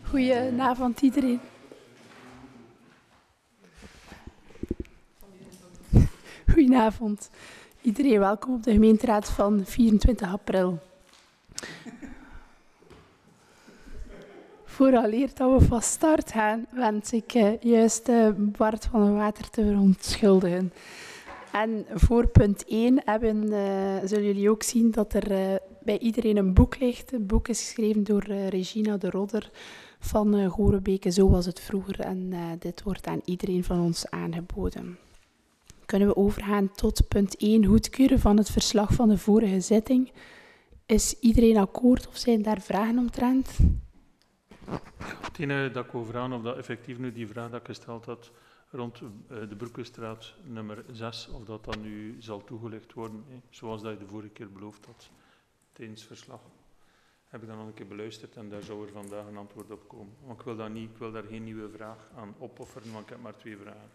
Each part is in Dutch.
Goedenavond iedereen. Goedenavond iedereen, welkom op de gemeenteraad van 24 april. Vooraleer dat we van start gaan, wens ik juist Bart van der Water te verontschuldigen. En voor punt 1 zullen jullie ook zien dat er bij iedereen een boek ligt. Het boek is geschreven door Regina de Rodder van Gorebeke, Zo was het vroeger. En dit wordt aan iedereen van ons aangeboden. Kunnen we overgaan tot punt 1, goedkeuren van het verslag van de vorige zitting. Is iedereen akkoord of zijn daar vragen omtrent? Het enige dat ik overaan, of dat effectief nu die vraag dat ik gesteld had rond de Broekenstraat nummer 6, of dat dan nu zal toegelicht worden, zoals dat je de vorige keer beloofd had tijdens het verslag. Heb ik dan nog een keer beluisterd en daar zou er vandaag een antwoord op komen. Want ik wil daar geen nieuwe vraag aan opofferen, want ik heb maar 2 vragen.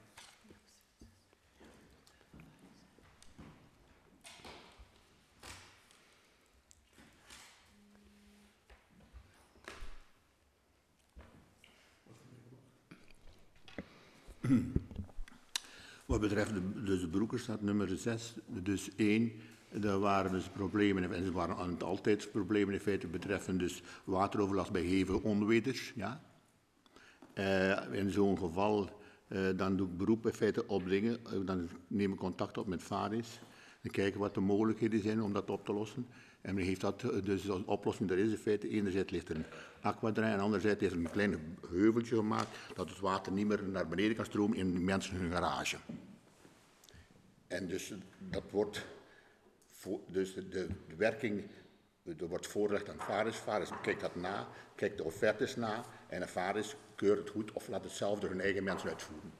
Wat betreft de Broekenstraat nummer 6, dus 1, daar waren dus problemen, en er waren altijd problemen in feite betreffend dus wateroverlast bij hevige onweters. Ja. In zo'n geval dan doe ik beroep in feite op dingen, dan neem ik contact op met VARIS, dan kijken wat de mogelijkheden zijn om dat op te lossen. En men heeft dat, dus als oplossing er is in feite, enerzijds ligt er een aquadrain en anderzijds is er een klein heuveltje gemaakt dat het water niet meer naar beneden kan stromen in mensen hun garage. En dus dat wordt, dus de werking, er wordt voorgelegd aan VARIS. VARIS kijkt dat na, kijkt de offertes na en VARIS keurt het goed of laat het zelf door hun eigen mensen uitvoeren.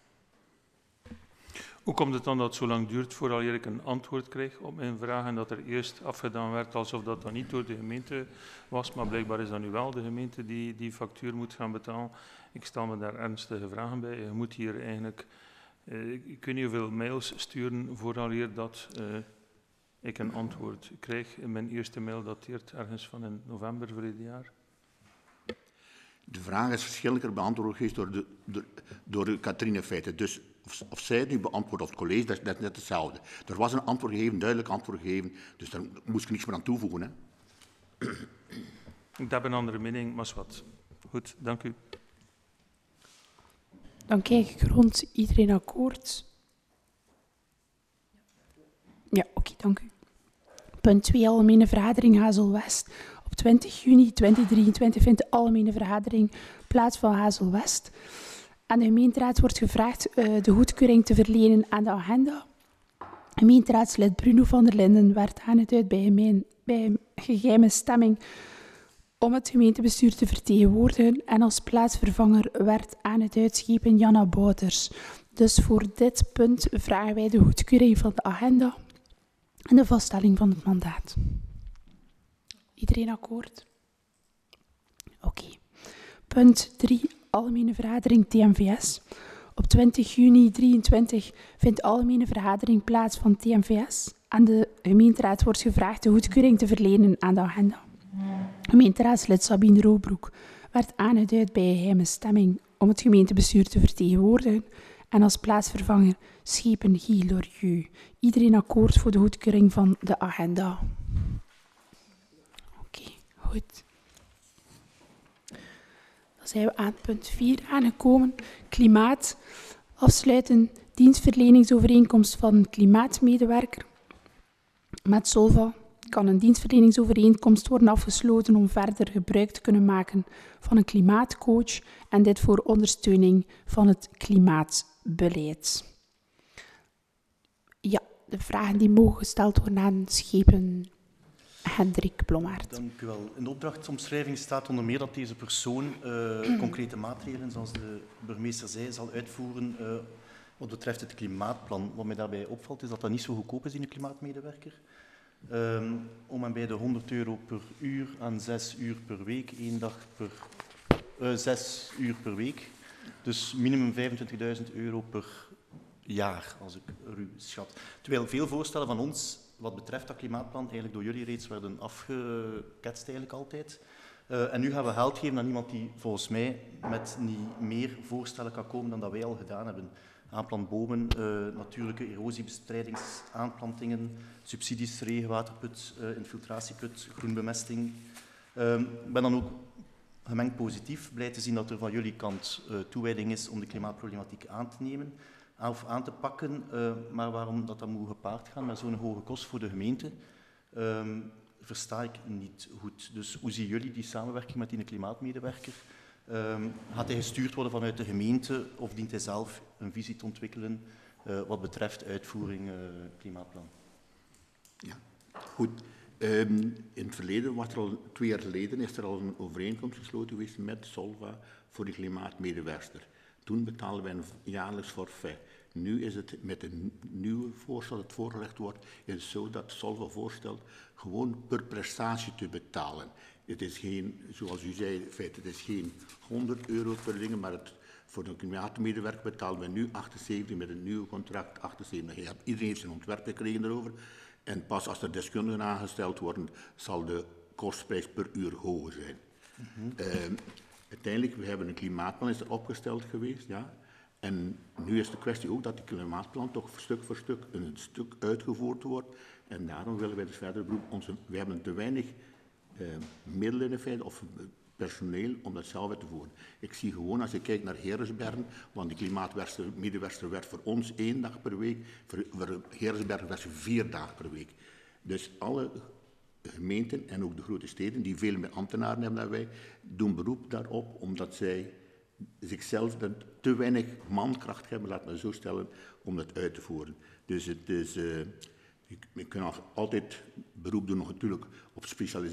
Hoe komt het dan dat het zo lang duurt voordat ik een antwoord krijg op mijn vraag en dat er eerst afgedaan werd alsof dat dan niet door de gemeente was, maar blijkbaar is dat nu wel de gemeente die die factuur moet gaan betalen. Ik stel me daar ernstige vragen bij. Je moet hier eigenlijk, ik weet niet hoeveel mails sturen vooraleer dat ik een antwoord krijg. Mijn eerste mail dateert ergens van in november verleden jaar. De vraag is verschillender beantwoord geweest door Katrien in feite. Dus of zij het nu beantwoordt of het college, dat is net hetzelfde. Er was een antwoord gegeven, duidelijk antwoord gegeven, dus daar moest ik niks meer aan toevoegen. Hè. Ik heb een andere mening, maar wat. Goed, dank u. Dan kijk ik rond, iedereen akkoord? Ja, oké, dank u. Punt 2, algemene vergadering Hazel-West. Op 20 juni 2023 vindt de algemene vergadering plaats van Hazel-West. Aan de gemeenteraad wordt gevraagd de goedkeuring te verlenen aan de agenda. Gemeenteraadslid Bruno van der Linden werd aangeduid bij geheime stemming om het gemeentebestuur te vertegenwoordigen en als plaatsvervanger werd aangeduid schepen Janna Bouters. Dus voor dit punt vragen wij de goedkeuring van de agenda en de vaststelling van het mandaat. Iedereen akkoord? Oké. Punt 3, algemene vergadering TMVS. Op 20 juni 2023 vindt de algemene vergadering plaats van TMVS. Aan de gemeenteraad wordt gevraagd de goedkeuring te verlenen aan de agenda. Gemeenteraadslid Sabine Roobroek werd aangeduid bij een geheime stemming om het gemeentebestuur te vertegenwoordigen en als plaatsvervanger schepen Guy Lorieux. Iedereen akkoord voor de goedkeuring van de agenda? Oké, goed. Dan zijn we aan punt 4 aangekomen. Klimaat. Afsluiten dienstverleningsovereenkomst van een klimaatmedewerker. Met Solva kan een dienstverleningsovereenkomst worden afgesloten om verder gebruik te kunnen maken van een klimaatcoach en dit voor ondersteuning van het klimaatbeleid. Ja, de vragen die mogen gesteld worden aan schepen Hendrik Blommaert. Dank u wel. In de opdrachtsomschrijving staat onder meer dat deze persoon concrete maatregelen, zoals de burgemeester zei, zal uitvoeren wat betreft het klimaatplan. Wat mij daarbij opvalt is dat dat niet zo goedkoop is in een klimaatmedewerker. Om en bij de €100 per uur aan 6 uur per week, 1 dag per 6 uur per week. Dus minimum €25.000 per jaar, als ik ruw schat. Terwijl veel voorstellen van ons, wat betreft dat klimaatplan, eigenlijk door jullie reeds werden afgeketst eigenlijk altijd. En nu gaan we geld geven aan iemand die volgens mij met niet meer voorstellen kan komen dan dat wij al gedaan hebben. Aanplant bomen, natuurlijke erosiebestrijdigingsaanplantingen, subsidies, regenwaterput, infiltratieput, groenbemesting. Ik ben dan ook gemengd positief, blij te zien dat er van jullie kant toewijding is om de klimaatproblematiek aan te nemen of aan te pakken. Maar waarom dat moet gepaard gaan met zo'n hoge kost voor de gemeente, versta ik niet goed. Dus hoe zien jullie die samenwerking met die klimaatmedewerker? Gaat hij gestuurd worden vanuit de gemeente of dient hij zelf een visie te ontwikkelen wat betreft uitvoering klimaatplan? Ja, goed. In het verleden, 2 jaar geleden, is er al een overeenkomst gesloten geweest met Solva voor de klimaatmedewerker. Toen betaalden wij een jaarlijks forfait. Nu is het met een nieuwe voorstel dat voorgelegd wordt, is het zo dat Solva voorstelt gewoon per prestatie te betalen. Het is geen, zoals u zei, in feite, het is geen €100 per ding, maar voor de klimaatmedewerker betalen we nu 78 met een nieuw contract 78. Iedereen heeft zijn ontwerp gekregen erover. En pas als er deskundigen aangesteld worden, zal de kostprijs per uur hoger zijn. Uiteindelijk, we hebben een klimaatplan is er opgesteld geweest, ja. En nu is de kwestie ook dat die klimaatplan toch stuk voor stuk een stuk uitgevoerd wordt. En daarom willen wij dus verder beroepen. We hebben te weinig middelen in feite, of personeel, om dat zelf uit te voeren. Ik zie gewoon, als je kijkt naar Heeresbergen, want die klimaatmedewerker werd voor ons 1 dag per week, voor Heeresbergen werd ze 4 dagen per week. Dus alle gemeenten en ook de grote steden, die veel meer ambtenaren hebben dan wij, doen beroep daarop, omdat zij zichzelf te weinig mankracht hebben, laten we zo stellen, om dat uit te voeren. Dus het is, je kunt altijd beroep doen natuurlijk op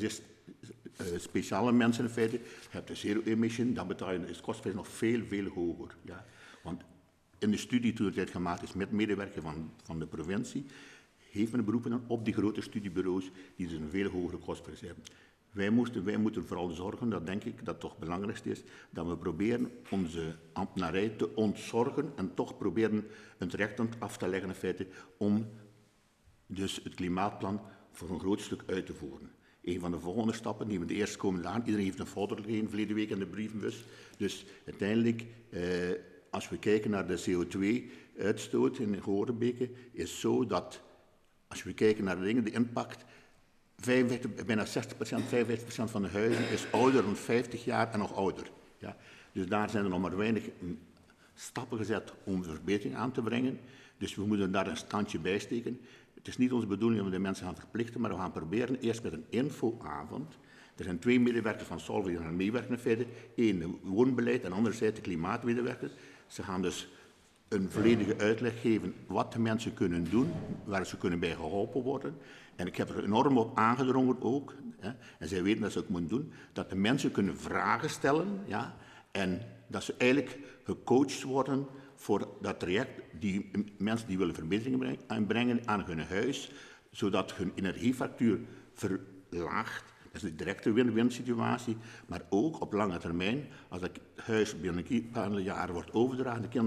speciale mensen in feite. Je hebt de zero-emission, dan betaal je de kostprijs nog veel, veel hoger. Ja. Want in de studie toen het gemaakt is met medewerkers van de provincie, heeft men beroepen op die grote studiebureaus die dus een veel hogere kostprijs hebben. Wij moeten vooral zorgen, dat denk ik dat het toch het belangrijkste is, dat we proberen onze ambtenarij te ontzorgen en toch proberen een traject af te leggen in feite om dus het klimaatplan voor een groot stuk uit te voeren. Een van de volgende stappen die we de eerste komende aan, iedereen heeft een folder gegeven verleden week in de brievenbus. Dus uiteindelijk, als we kijken naar de CO2-uitstoot in Horebeke, is zo dat, als we kijken naar de dingen, de impact, bijna 60%, 55% van de huizen is ouder dan 50 jaar en nog ouder. Ja. Dus daar zijn er nog maar weinig stappen gezet om verbetering aan te brengen. Dus we moeten daar een standje bij steken. Het is niet onze bedoeling dat we de mensen gaan verplichten, maar we gaan proberen eerst met een infoavond. Er zijn 2 medewerkers van Solva die gaan meewerken in feite. 1, de woonbeleid en anderzijds de klimaatmedewerkers. Ze gaan dus een volledige uitleg geven wat de mensen kunnen doen, waar ze kunnen bij geholpen worden. En ik heb er enorm op aangedrongen ook, hè, en zij weten dat ze ook moeten doen, dat de mensen kunnen vragen stellen, ja, en dat ze eigenlijk gecoacht worden voor dat traject, die mensen die willen verbeteringen brengen aan hun huis, zodat hun energiefactuur verlaagt. Dat is een directe win-win situatie, maar ook op lange termijn, als het huis binnen een paar jaar wordt overgedragen, de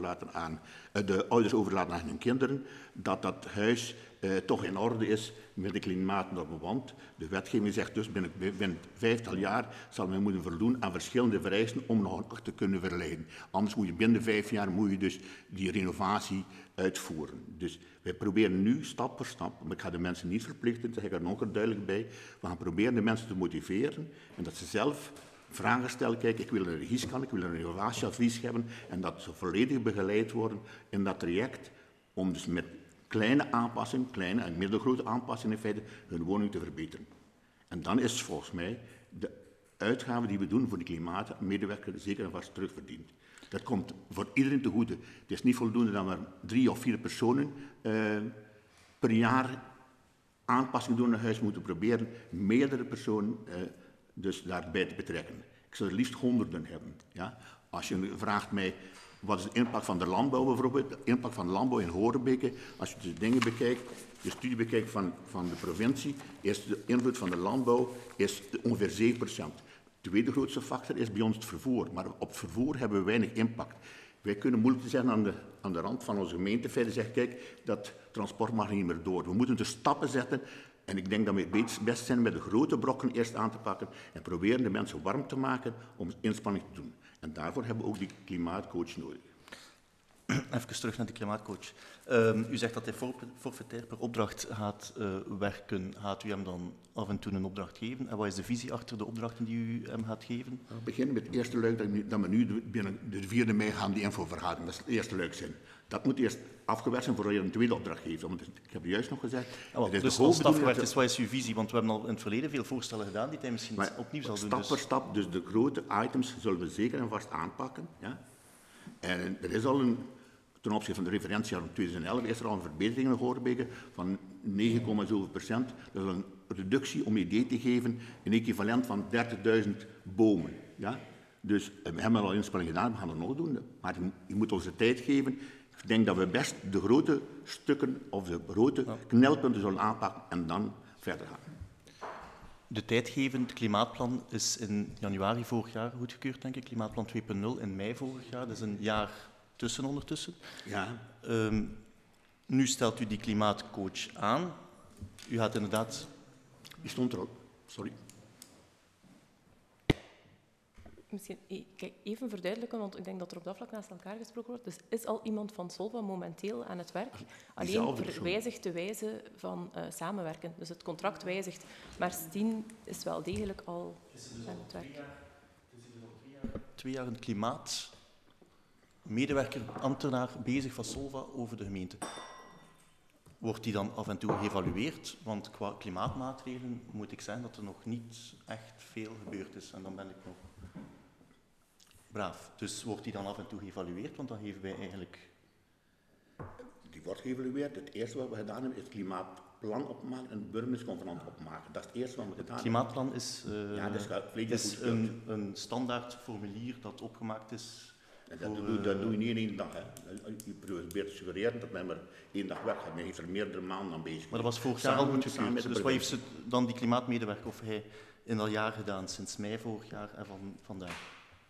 ouders overlaten aan hun kinderen, dat dat huis toch in orde is met de klimaatnormen. Want de wetgeving zegt dus binnen 50 jaar zal men moeten voldoen aan verschillende vereisten om nog te kunnen verleiden. Anders moet je binnen 5 jaar moet je dus die renovatie uitvoeren. Dus wij proberen nu stap voor stap, maar ik ga de mensen niet verplichten, zeg ik er nog duidelijk bij, we gaan proberen de mensen te motiveren en dat ze zelf vragen stellen, kijk, ik wil een regiescan, ik wil een renovatieadvies hebben en dat ze volledig begeleid worden in dat traject om dus met kleine aanpassingen, kleine en middelgrote aanpassingen in feite, hun woning te verbeteren. En dan is volgens mij de uitgave die we doen voor de klimaatmedewerker zeker en vast terugverdiend. Dat komt voor iedereen te goede. Het is niet voldoende dat we 3 of 4 personen per jaar aanpassingen doen naar huis moeten proberen, meerdere personen dus daarbij te betrekken. Ik zou er liefst honderden hebben. Ja? Als je vraagt mij, wat is de impact van de landbouw bijvoorbeeld? De impact van de landbouw in Horebeke, als je de dingen bekijkt, de studie bekijkt van de provincie, is de invloed van de landbouw is ongeveer 7%. De tweede grootste factor is bij ons het vervoer, maar op het vervoer hebben we weinig impact. Wij kunnen moeilijk te zeggen aan de rand van onze gemeente verder zeggen, kijk, dat transport mag niet meer door. We moeten dus stappen zetten En ik denk dat we het best zijn met de grote brokken eerst aan te pakken en proberen de mensen warm te maken om inspanning te doen. En daarvoor hebben we ook die klimaatcoach nodig. Even terug naar de klimaatcoach. U zegt dat hij forfaitair per opdracht gaat werken. Gaat u hem dan af en toe een opdracht geven? En wat is de visie achter de opdrachten die u hem gaat geven? We beginnen met het eerste luik dat we nu binnen de 4e mei gaan die infovergadering. Dat is het eerste luik zijn. Dat moet eerst afgewerkt zijn voordat je een tweede opdracht geeft. Want ik heb juist nog gezegd... Dus als het afgewerkt is, wat is uw visie? Want we hebben al in het verleden veel voorstellen gedaan die hij misschien opnieuw zal doen. Stap voor stap, dus de grote items zullen we zeker en vast aanpakken. Ja? En er is al ten opzichte van de referentiejaar 2011 is er al een verbetering in Goorbeek van 9,7%. Dat is een reductie, om een idee te geven, een equivalent van 30.000 bomen. Ja? Dus we hebben al inspanningen gedaan, we gaan het nog doen. Maar je moet ons de tijd geven. Ik denk dat we best de grote stukken of de grote knelpunten zullen aanpakken en dan verder gaan. De tijd geven, het klimaatplan is in januari vorig jaar goedgekeurd, denk ik. Klimaatplan 2.0 in mei vorig jaar, dat is een jaar ondertussen. Ja. Nu stelt u die klimaatcoach aan. U gaat inderdaad... Die stond er al. Sorry. Misschien even verduidelijken, want ik denk dat er op dat vlak naast elkaar gesproken wordt. Dus is al iemand van Solva momenteel aan het werk? Alleen wijzigt de wijze van samenwerken. Dus het contract wijzigt. Maar Stien is wel degelijk al aan het werk. Het is al 2 jaar een klimaatmedewerker, ambtenaar bezig van Solva over de gemeente. Wordt die dan af en toe geëvalueerd? Want qua klimaatmaatregelen moet ik zeggen dat er nog niet echt veel gebeurd is. En dan ben ik nog braaf. Dus wordt die dan af en toe geëvalueerd? Want dan geven wij eigenlijk... Die wordt geëvalueerd. Het eerste wat we gedaan hebben is het klimaatplan opmaken en de burgemeestersconferentie opmaken. Dat is het eerste wat we gedaan hebben. Het klimaatplan is, is een standaard formulier dat opgemaakt is. Dat doe je niet in 1 dag. Hè. Je probeert te suggereren dat men maar 1 dag werk heeft. Men heeft er meerdere maanden aan bezig. Maar dat was vorig jaar al goed gekeurd. Dus wat heeft ze dan die klimaatmedewerker of hij in dat jaar gedaan, sinds mei vorig jaar en vandaag?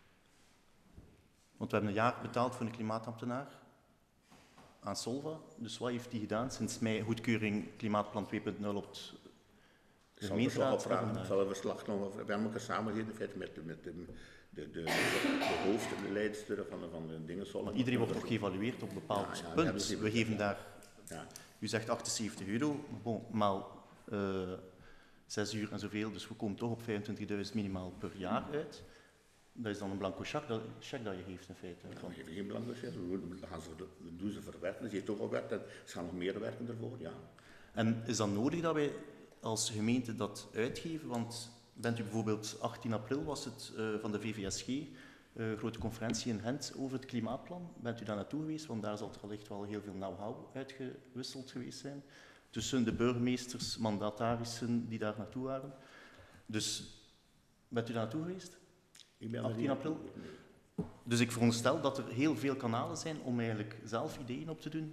Want we hebben een jaar betaald voor een klimaatambtenaar aan Solva. Dus wat heeft hij gedaan sinds mei goedkeuring klimaatplan 2.0 op de gemeenteraad? Ik zal een verslag nog over. We hebben elkaar samengezeten met de hoofdleidster van de dingen. Maar iedereen wordt toch geëvalueerd op een bepaald punt. We geven daar, u zegt €78, bon, maal 6 uur en zoveel, dus we komen toch op 25.000 minimaal per jaar uit. Dat is dan een blanco cheque dat je geeft in feite. Dan geven we geen blanco cheque, we doen ze verwerken. Ze heeft toch al werk, er gaan nog meer werken ervoor, ja. En is dat nodig dat wij als gemeente dat uitgeven? Want bent u bijvoorbeeld 18 april was het van de VVSG, grote conferentie in Gent over het klimaatplan. Bent u daar naartoe geweest? Want daar zal wellicht wel heel veel know-how uitgewisseld geweest zijn tussen de burgemeesters, mandatarissen die daar naartoe waren. Dus bent u daar naartoe geweest? Ik ben 18 april? Dus ik veronderstel dat er heel veel kanalen zijn om eigenlijk zelf ideeën op te doen.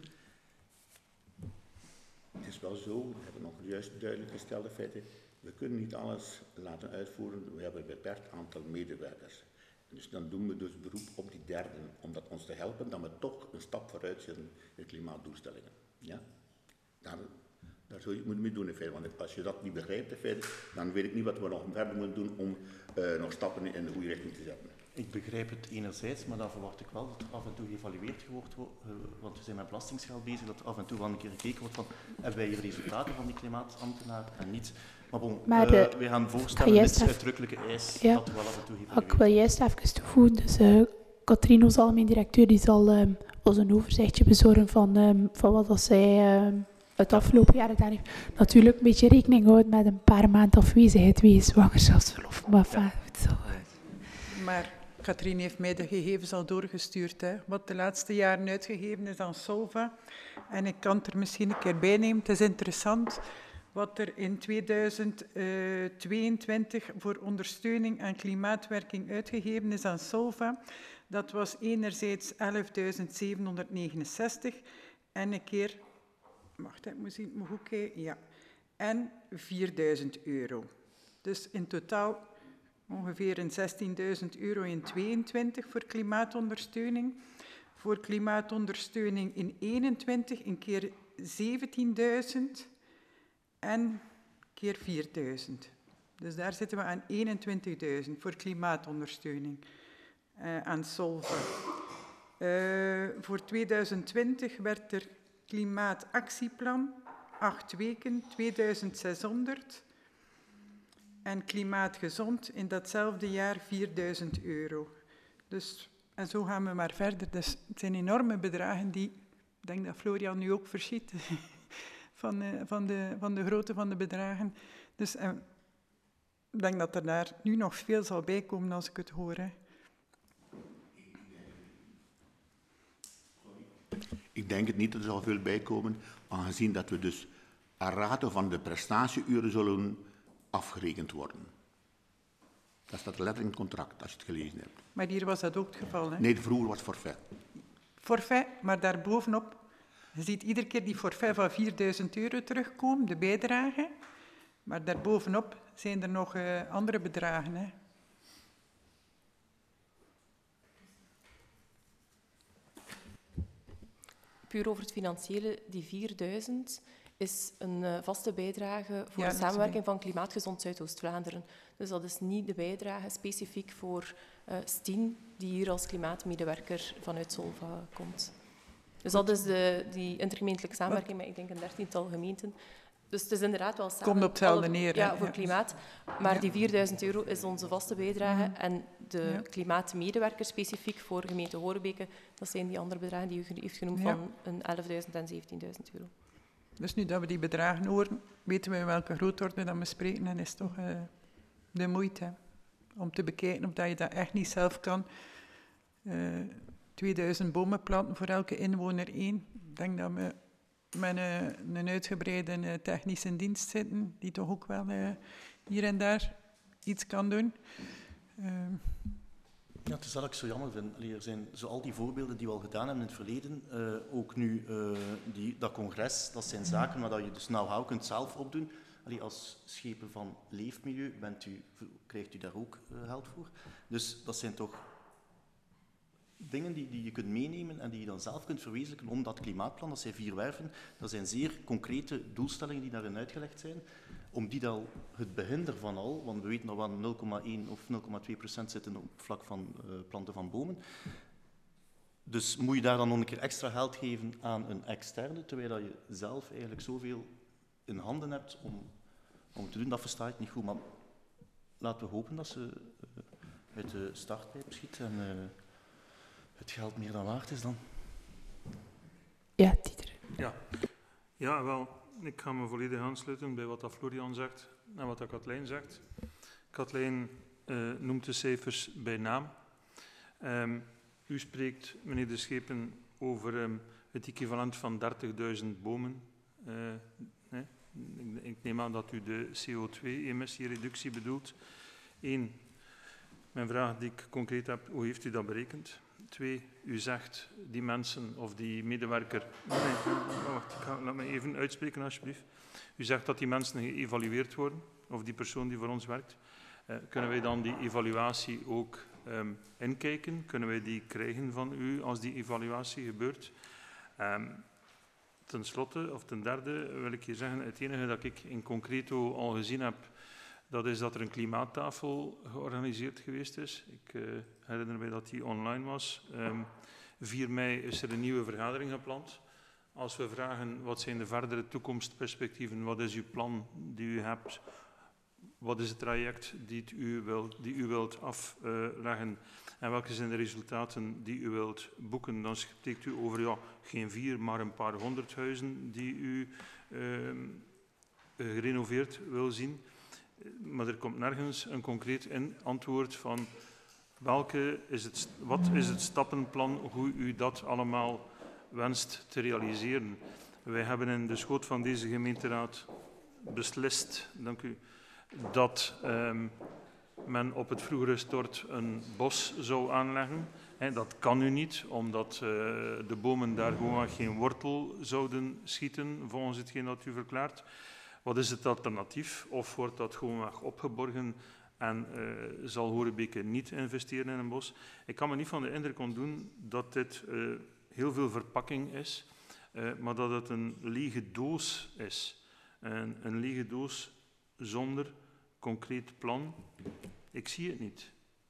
Het is wel zo, we hebben nog juist duidelijk gestelde feiten. We kunnen niet alles laten uitvoeren, we hebben een beperkt aantal medewerkers. Dus dan doen we dus beroep op die derden, om dat ons te helpen, dat we toch een stap vooruit zetten in de klimaatdoelstellingen. Ja? Daar zul je het mee doen in feite, want als je dat niet begrijpt in feite, dan weet ik niet wat we nog verder moeten doen om nog stappen in de goede richting te zetten. Ik begrijp het enerzijds, maar dan verwacht ik wel dat er af en toe geëvalueerd wordt, want we zijn met belastingsgeld bezig, dat er af en toe wel een keer gekeken wordt van, hebben wij hier resultaten van die klimaatambtenaar en niet. Maar bon, we gaan voorstellen, dit is uitdrukkelijke eis, dat er wel af en toe geëvalueerd wordt. Ik wil juist even toevoegen, dus Katrien, onze algemeen directeur, die zal ons een overzichtje bezorgen van wat zij het afgelopen jaar gedaan heeft. Natuurlijk een beetje rekening houden met een paar maanden afwezigheid wegens zwangerschapsverlof. Maar Katrien heeft mij de gegevens al doorgestuurd, hè, wat de laatste jaren uitgegeven is aan Solva. En ik kan het er misschien een keer bij nemen. Het is interessant wat er in 2022 voor ondersteuning aan klimaatwerking uitgegeven is aan Solva. Dat was enerzijds 11.769 en een keer, wacht, ik moet goed kijken, ja, en €4.000. Dus in totaal ongeveer een €16.000 in 22 voor klimaatondersteuning. Voor klimaatondersteuning in 21 een keer 17.000 en keer 4.000. Dus daar zitten we aan 21.000 voor klimaatondersteuning aan Solva. Voor 2020 werd er klimaatactieplan, 8 weken, 2.600. En klimaatgezond in datzelfde jaar €4.000. Dus, en zo gaan we maar verder. Dus het zijn enorme bedragen die, ik denk dat Florian nu ook verschiet, van de grootte van de bedragen. Dus ik denk dat er daar nu nog veel zal bijkomen als ik het hoor. Hè. Ik denk het niet dat er zal veel bijkomen, aangezien dat we dus aan rate van de prestatieuren zullen afgerekend worden. Dat staat letterlijk in het contract, als je het gelezen hebt. Maar hier was dat ook het geval, hè? Nee, vroeger was het forfait. Forfait, maar daarbovenop, je ziet iedere keer die forfait van €4.000 terugkomen, de bijdrage. Maar daarbovenop zijn er nog andere bedragen, hè? Puur over het financiële, die 4.000 is een vaste bijdrage voor de samenwerking van Klimaatgezond Zuidoost-Vlaanderen. Dus dat is niet de bijdrage specifiek voor Stien, die hier als klimaatmedewerker vanuit Solva komt. Dus dat is die intergemeentelijke samenwerking met, ik denk, een 13-tal gemeenten. Dus het is inderdaad wel samen... Komt op hetzelfde neer. Ja, voor klimaat. Maar die €4.000 is onze vaste bijdrage. En de klimaatmedewerker specifiek voor gemeente Horebeke, dat zijn die andere bedragen die u heeft genoemd van een €11.000 en €17.000. Dus nu dat we die bedragen horen, weten we welke grootorde dat we spreken. En is toch de moeite om te bekijken of dat je dat echt niet zelf kan. 2000 bomen planten voor elke inwoner 1. Ik denk dat we met een uitgebreide technische dienst zitten, die toch ook wel hier en daar iets kan doen. Ja, het is dat ik zo jammer vind. Er zijn zo al die voorbeelden die we al gedaan hebben in het verleden. Ook nu dat congres, dat zijn zaken waar je dus know-how kunt zelf opdoen. Als schepen van leefmilieu krijgt u daar ook geld voor. Dus dat zijn toch dingen die je kunt meenemen en die je dan zelf kunt verwezenlijken om dat klimaatplan, dat zijn 4 werven, dat zijn zeer concrete doelstellingen die daarin uitgelegd zijn, om die dan het begin ervan al, want we weten dat we aan 0,1 of 0,2% zitten op het vlak van planten van bomen. Dus moet je daar dan nog een keer extra geld geven aan een externe, terwijl dat je zelf eigenlijk zoveel in handen hebt om te doen, dat versta ik niet goed. Maar laten we hopen dat ze uit de startpijp schiet en het geld meer dan waard is dan. Ja, Dieter. Ja, wel, ik ga me volledig aansluiten bij wat dat Florian zegt en wat dat Katlijn zegt. Katlijn noemt de cijfers bij naam. U spreekt, meneer De Schepen, over het equivalent van 30.000 bomen. Ik neem aan dat u de CO2-emissiereductie bedoelt. 1. Mijn vraag die ik concreet heb, hoe heeft u dat berekend? 2. U zegt die mensen of die medewerker... Wacht, laat me even uitspreken alsjeblieft. U zegt dat die mensen geëvalueerd worden, of die persoon die voor ons werkt. Kunnen wij dan die evaluatie ook inkijken? Kunnen wij die krijgen van u als die evaluatie gebeurt? Ten slotte, of ten derde, wil ik hier zeggen, het enige dat ik in concreto al gezien heb, dat is dat er een klimaattafel georganiseerd geweest is. Ik herinner mij dat die online was. 4 mei is er een nieuwe vergadering gepland. Als we vragen, wat zijn de verdere toekomstperspectieven, wat is uw plan die u hebt, wat is het traject die u wilt afleggen en welke zijn de resultaten die u wilt boeken, dan spreekt u over geen 4, maar een paar 100 huizen die u gerenoveerd wil zien. Maar er komt nergens een concreet antwoord van wat is het stappenplan, hoe u dat allemaal wenst te realiseren. Wij hebben in de schoot van deze gemeenteraad beslist, dank u, dat men op het vroegere stort een bos zou aanleggen. Dat kan nu niet, omdat de bomen daar gewoon geen wortel zouden schieten, volgens hetgeen dat u verklaart. Wat is het alternatief? Of wordt dat gewoon opgeborgen en zal Horebeke niet investeren in een bos? Ik kan me niet van de indruk ontdoen dat dit heel veel verpakking is, maar dat het een lege doos is. Een lege doos zonder concreet plan? Ik zie het niet.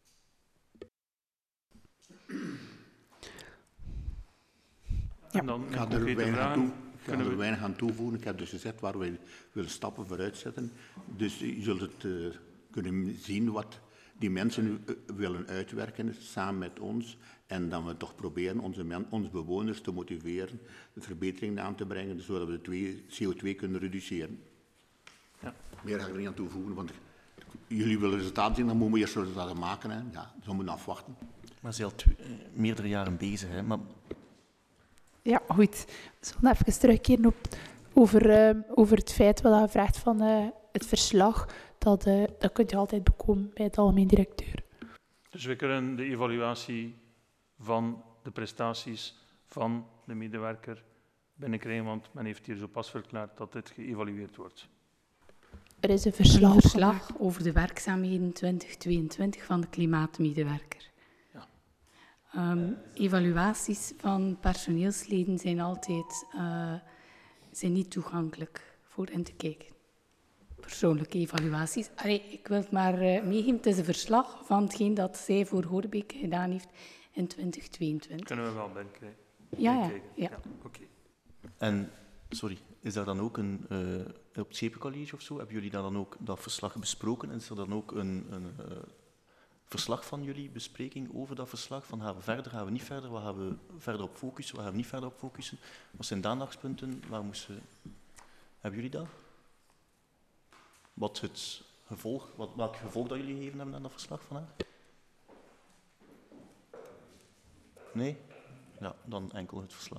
Ja. En dan Ik ga er weinig aan toevoegen. Ik heb dus gezegd waar we willen stappen vooruit zetten. Dus je zult het kunnen zien wat die mensen willen uitwerken samen met ons. En dan we toch proberen onze bewoners te motiveren de verbeteringen aan te brengen, zodat we de CO2 kunnen reduceren. Ja. Meer ga ik er niet aan toevoegen, want jullie willen resultaten zien, dan moeten we eerst resultaten maken. Hè. Ja, we moeten afwachten. Maar ze zijn al meerdere jaren bezig. Hè? Maar... Ja, goed. We zullen even terugkeren over het feit wat je vraagt van het verslag. Dat kunt je altijd bekomen bij de algemeen directeur. Dus we kunnen de evaluatie van de prestaties van de medewerker binnenkrijgen, want men heeft hier zo pas verklaard dat dit geëvalueerd wordt. Er is een Een verslag verslag over de werkzaamheden 2022 van de klimaatmedewerker. Ja. Evaluaties van personeelsleden zijn niet toegankelijk voor in te kijken. Persoonlijke evaluaties. Allee, ik wil het maar meegeven, het is een verslag van hetgeen dat zij voor Horebeke gedaan heeft in 2022. Kunnen we wel binnenkrijgen. Ja. Oké. En, sorry, is daar dan ook op het Schepencollege of zo, hebben jullie daar dan ook dat verslag besproken? En is er dan ook een verslag van jullie bespreking over dat verslag? Van gaan we verder, gaan we niet verder, wat gaan we verder op focussen, wat gaan we niet verder op focussen? Wat zijn de aandachtspunten? Hebben jullie dat? Welk gevolg dat jullie gegeven hebben aan dat verslag van haar? Nee? Ja, dan enkel het verslag.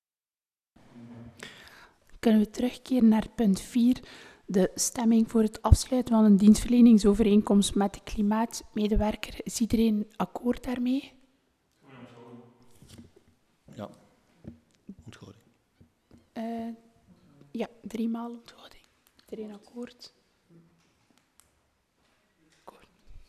Kunnen we terugkeren naar punt 4, de stemming voor het afsluiten van een dienstverleningsovereenkomst met de klimaatmedewerker. Is iedereen akkoord daarmee? Ja, onthouding. Ja, 3 maal onthouding. Iedereen akkoord? Akkoord.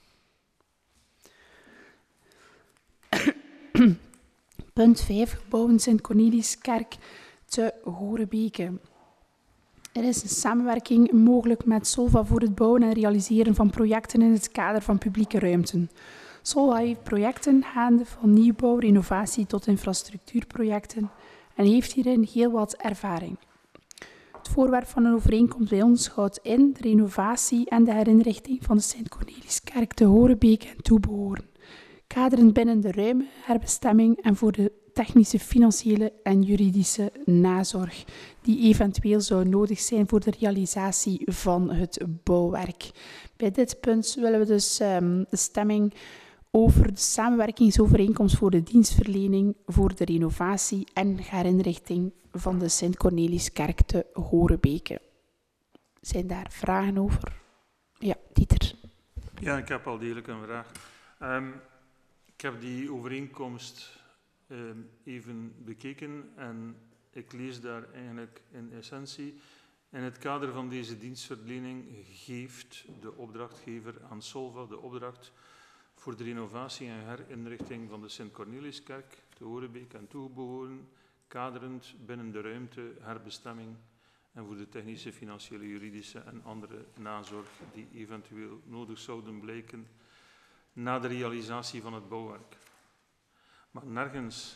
Punt 5, gebouwen Sint-Corneliskerk te Horebeke. Er is een samenwerking mogelijk met Solva voor het bouwen en realiseren van projecten in het kader van publieke ruimten. Solva heeft projecten gaande van nieuwbouw, renovatie tot infrastructuurprojecten en heeft hierin heel wat ervaring. Het voorwerp van een overeenkomst bij ons houdt in de renovatie en de herinrichting van de Sint-Corneliskerk te Horebeke en toebehoren, kaderend binnen de ruime herbestemming en voor de technische, financiële en juridische nazorg die eventueel zou nodig zijn voor de realisatie van het bouwwerk. Bij dit punt willen we dus de stemming over de samenwerkingsovereenkomst voor de dienstverlening voor de renovatie en herinrichting van de Sint-Corneliskerk te Horebeke. Zijn daar vragen over? Ja, Dieter. Ja, ik heb al degelijk een vraag. Ik heb die overeenkomst even bekeken en ik lees daar eigenlijk in essentie: in het kader van deze dienstverlening geeft de opdrachtgever aan Solva de opdracht voor de renovatie en herinrichting van de Sint-Corneliskerk te Horebeke en toebehoren, kaderend binnen de ruimte, herbestemming en voor de technische, financiële, juridische en andere nazorg die eventueel nodig zouden blijken na de realisatie van het bouwwerk. Maar nergens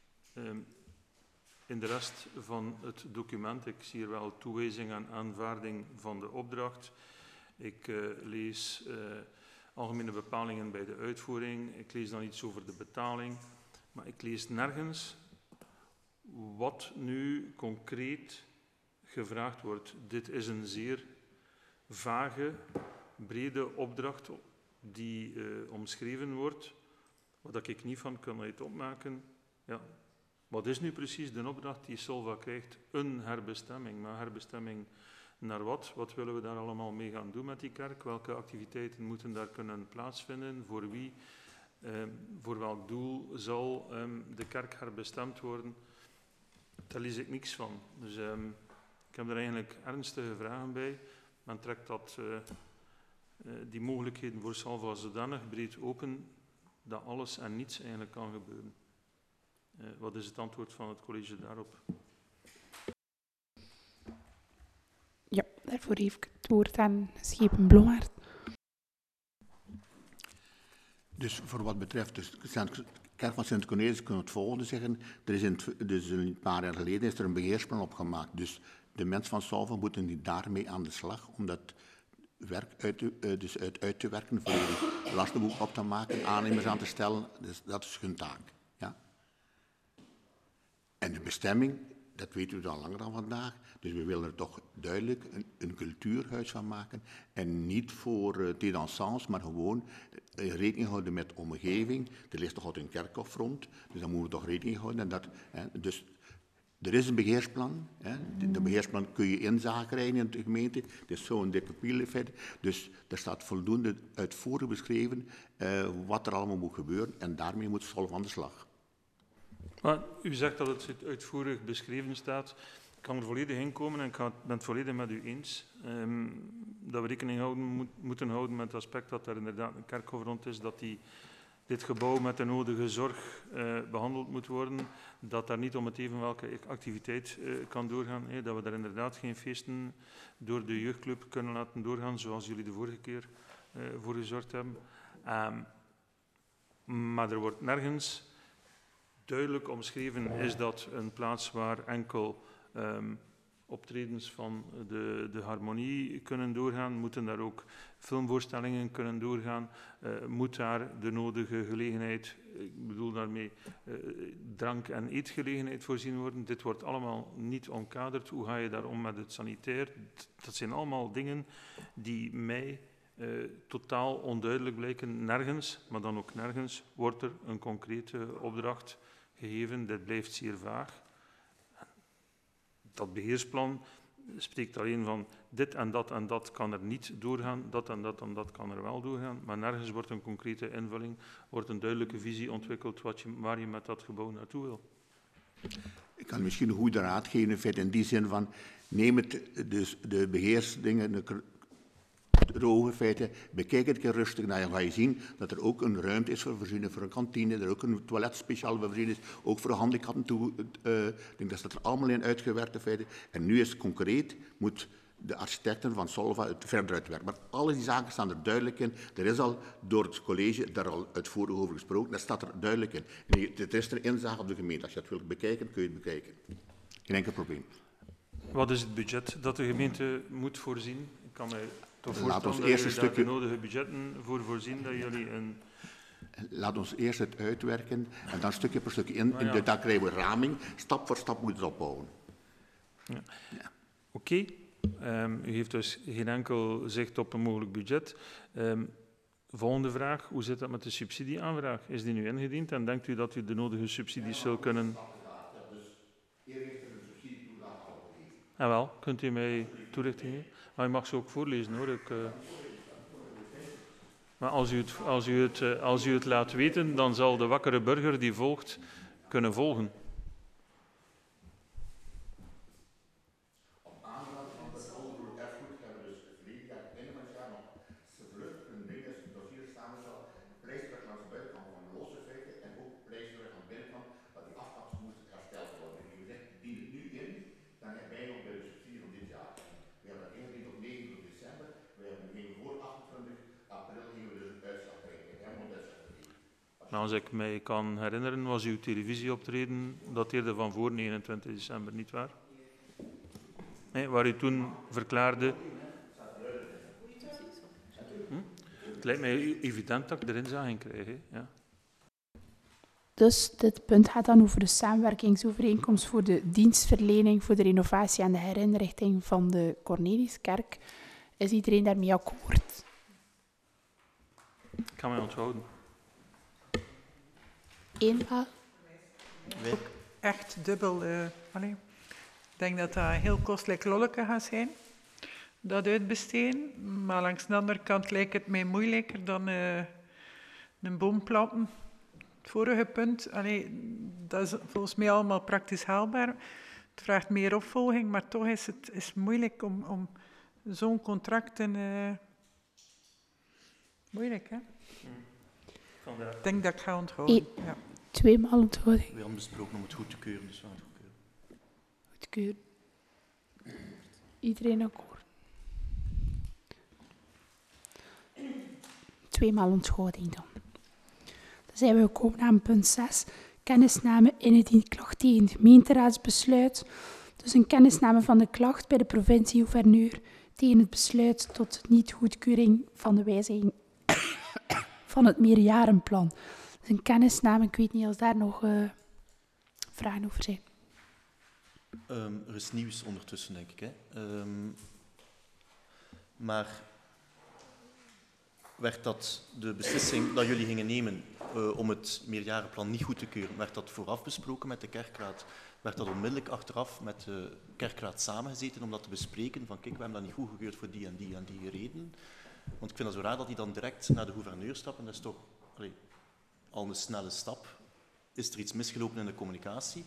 in de rest van het document, ik zie hier wel toewijzing aan aanvaarding van de opdracht. Ik lees algemene bepalingen bij de uitvoering, ik lees dan iets over de betaling, maar ik lees nergens wat nu concreet gevraagd wordt. Dit is een zeer vage, brede opdracht die omschreven wordt, wat ik niet van kan uit opmaken. Ja, wat is nu precies de opdracht die Solva krijgt? Een herbestemming, maar herbestemming naar wat? Wat willen we daar allemaal mee gaan doen met die kerk? Welke activiteiten moeten daar kunnen plaatsvinden? Voor wie? Voor welk doel zal de kerk herbestemd worden? Daar lees ik niks van. Dus ik heb er eigenlijk ernstige vragen bij. Men trekt die mogelijkheden voor Solva zodanig breed open dat alles en niets eigenlijk kan gebeuren. Wat is het antwoord van het college daarop? Ja, daarvoor geef ik het woord aan Schepen Blommaert. Dus voor wat betreft de kerk van Sint-Cornelius kunnen we het volgende zeggen. Er is dus een paar jaar geleden is er een beheersplan opgemaakt. Dus de mensen van Solva moeten niet daarmee aan de slag om dat werk uit te werken, voor een lastenboek op te maken, aannemers aan te stellen. Dus dat is hun taak. Ja? En de bestemming, dat weten we al langer dan vandaag. Dus we willen er toch duidelijk een cultuurhuis van maken. En niet voor dansants, maar gewoon rekening houden met de omgeving. Er ligt toch altijd een kerkhof rond, dus daar moeten we toch rekening houden. En dat, dus er is een beheersplan. De beheersplan kun je inzage krijgen in de gemeente. Het is zo'n dikke piel. Dus er staat voldoende uitvoerig beschreven wat er allemaal moet gebeuren. En daarmee moet Solva aan de slag. Maar u zegt dat het uitvoerig beschreven staat. Ik kan er volledig in komen en ik ben het volledig met u eens. Dat we rekening moeten houden met het aspect dat er inderdaad een kerkhof rond is, dat dit gebouw met de nodige zorg behandeld moet worden, dat daar niet om het even welke activiteit kan doorgaan, dat we daar inderdaad geen feesten door de jeugdclub kunnen laten doorgaan, zoals jullie de vorige keer voor gezorgd hebben. Maar er wordt nergens duidelijk omschreven, is dat een plaats waar enkel optredens van de harmonie kunnen doorgaan, moeten daar ook filmvoorstellingen kunnen doorgaan, moet daar de nodige gelegenheid, ik bedoel daarmee drank- en eetgelegenheid voorzien worden. Dit wordt allemaal niet omkaderd. Hoe ga je daar om met het sanitair? Dat zijn allemaal dingen die mij totaal onduidelijk blijken. Nergens, maar dan ook nergens, wordt er een concrete opdracht gegeven. Dit blijft zeer vaag. Dat beheersplan spreekt alleen van dit en dat kan er niet doorgaan, dat en dat kan er wel doorgaan, maar nergens wordt een concrete invulling, wordt een duidelijke visie ontwikkeld waar je met dat gebouw naartoe wil. Ik kan misschien een goede raad geven in die zin van neem het, dus de beheersdingen, droge feiten, bekijk het een keer rustig. Dan ga je zien dat er ook een ruimte is voor voorziening, voor een kantine, er ook een toilet speciaal voorzien is, ook voor handicapten toe. Ik denk dat er allemaal in uitgewerkte feiten. En nu is het concreet, moet de architecten van Solva het verder uitwerken. Maar alle die zaken staan er duidelijk in. Er is al door het college daar al uitvoerig over gesproken. Dat staat er duidelijk in. En het is er inzage op de gemeente. Als je het wilt bekijken, kun je het bekijken. Geen enkel probleem. Wat is het budget dat de gemeente moet voorzien? Ik kan mij toch Laat ons voorstellen eerst dat een jullie stukje... daar de nodige budgetten voor voorzien, dat jullie een... Laat ons eerst het uitwerken en dan stukje per stukje in. Nou ja. Dan krijgen we raming. Stap voor stap moet het opbouwen. Ja. Ja. Oké. U heeft dus geen enkel zicht op een mogelijk budget. Volgende vraag. Hoe zit dat met de subsidieaanvraag? Is die nu ingediend en denkt u dat u de nodige subsidies zult kunnen... En wel, kunt u mij toelichting geven? Maar u mag ze ook voorlezen hoor. Maar als u het laat weten, dan zal de wakkere burger die volgt kunnen volgen. Op aanvraag van de Oldenburg Erfgoed hebben we dus verleden jaar in het jaar nog vlug een ding is een dossier samengesteld. Prijsdruk langs de buitenkant van de losse feiten en ook prijsdruk aan de binnenkant dat die afkast moest hersteld worden. En die zegt, dien het nu in, dan hebben wij ook bij de subsidie van dit jaar. We hebben dat ingediend op 29 december, we hebben geen voor 28 april gingen we dus een uitslag krijgen. We hebben een uitslag gegeven. Nou, als ik mij kan herinneren, was uw televisieoptreden dateerde van voor 29 december, niet waar? Nee, waar u toen verklaarde... Het lijkt mij evident dat ik erin zou krijgen. Ja. Dus dit punt gaat dan over de samenwerkingsovereenkomst voor de dienstverlening voor de renovatie en de herinrichting van de Corneliuskerk. Is iedereen daarmee akkoord? Ik kan mij onthouden. Eenmaal? Echt dubbel. Ik denk dat dat heel kostelijk lolleke gaat zijn, dat uitbesteden. Maar langs de andere kant lijkt het mij moeilijker dan een boom planten. Het vorige punt, dat is volgens mij allemaal praktisch haalbaar. Het vraagt meer opvolging, maar toch is het moeilijk om zo'n contract moeilijk, hè? Ik denk dat ik ga onthouden. Ja. 2 maal onthouding. We hadden besproken om het goed te keuren, dus we gaan het goedkeuren. Goedkeuren. Iedereen akkoord? 2 maal onthouding dan. Dan zijn we gekomen aan punt 6. Kennisname indien klacht tegen het gemeenteraadsbesluit. Dus een kennisname van de klacht bij de provincie-gouverneur tegen het besluit tot niet-goedkeuring van de wijziging van het meerjarenplan. Dus een kennisname, ik weet niet als daar nog vragen over zijn. Er is nieuws ondertussen, denk ik. Hè? Maar werd dat de beslissing dat jullie gingen nemen om het meerjarenplan niet goed te keuren, werd dat vooraf besproken met de kerkraad? Werd dat onmiddellijk achteraf met de kerkraad samengezeten om dat te bespreken? Van kijk, we hebben dat niet goedgekeurd voor die en die en die redenen. Want ik vind het zo raar dat die dan direct naar de gouverneur stappen. Dat is toch al een snelle stap. Is er iets misgelopen in de communicatie?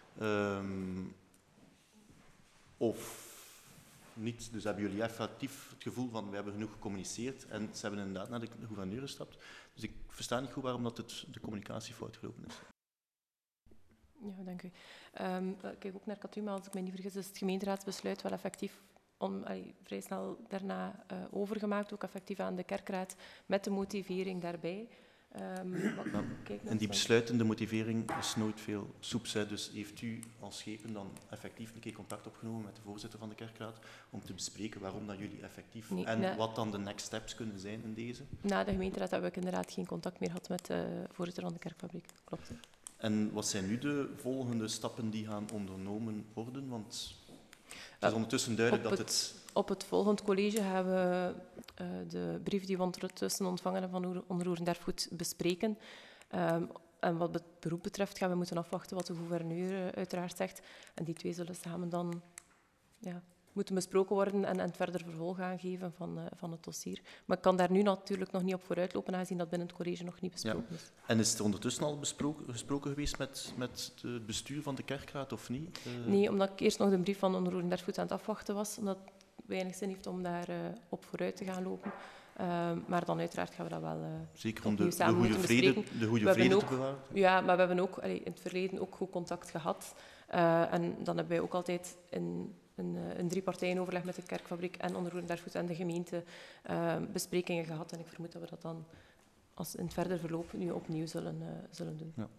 Of niet? Dus hebben jullie effectief het gevoel van we hebben genoeg gecommuniceerd en ze hebben inderdaad naar de gouverneur gestapt. Dus ik versta niet goed waarom dat de communicatie fout gelopen is. Ja, dank u. Ik kijk ook naar Katu, maar als ik me niet vergis is het gemeenteraadsbesluit wel effectief vrij snel daarna overgemaakt, ook effectief aan de kerkraad, met de motivering daarbij. En die besluitende motivering is nooit veel soeps. Hè. Dus heeft u als schepen dan effectief een keer contact opgenomen met de voorzitter van de kerkraad om te bespreken waarom dat jullie effectief wat dan de next steps kunnen zijn in deze? Na de gemeenteraad hebben we inderdaad geen contact meer gehad met de voorzitter van de kerkfabriek. Klopt. En wat zijn nu de volgende stappen die gaan ondernomen worden? Want het is ondertussen duidelijk dat het... Op het volgend college gaan we de brief die we ondertussen ontvangen hebben van onroerend erfgoed bespreken. En wat het beroep betreft gaan we moeten afwachten wat de gouverneur uiteraard zegt. En die twee zullen samen dan moeten besproken worden en het verder vervolg aangeven van het dossier. Maar ik kan daar nu natuurlijk nog niet op vooruitlopen, aangezien dat binnen het college nog niet besproken is. En is er ondertussen al gesproken geweest met het bestuur van de kerkraad, of niet? Nee, omdat ik eerst nog de brief van onroerend erfgoed aan het afwachten was, omdat het weinig zin heeft om daar op vooruit te gaan lopen. Maar dan uiteraard gaan we dat wel zeker om de goede vrede te bewaren? Ja, maar we hebben ook in het verleden ook goed contact gehad. En dan hebben wij ook altijd een 3-partijen-overleg met de kerkfabriek en onroerend erfgoed en de gemeente besprekingen gehad. En ik vermoed dat we dat dan in het verder verloop nu opnieuw zullen doen. Ja.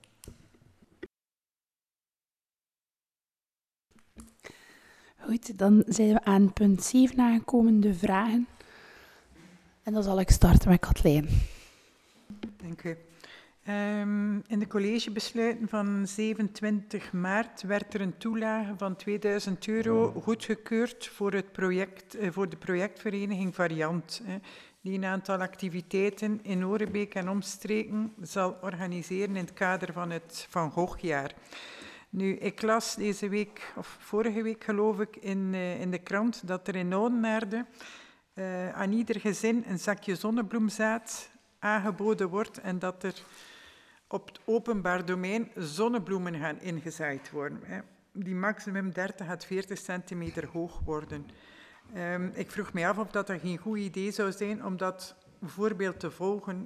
Goed, dan zijn we aan punt 7 aangekomen, de vragen. En dan zal ik starten met Katlijn. Dank u. In de collegebesluiten van 27 maart werd er een toelage van €2000 goedgekeurd voor de projectvereniging Variant, die een aantal activiteiten in Orebeek en omstreken zal organiseren in het kader van het Van Gogh-jaar. Nu, ik las deze week, of vorige week geloof ik, in de krant dat er in Oudenaarde aan ieder gezin een zakje zonnebloemzaad aangeboden wordt en dat er op het openbaar domein zonnebloemen gaan ingezaaid worden, die maximum 30 à 40 centimeter hoog worden. Ik vroeg me af of dat geen goed idee zou zijn om dat voorbeeld te volgen.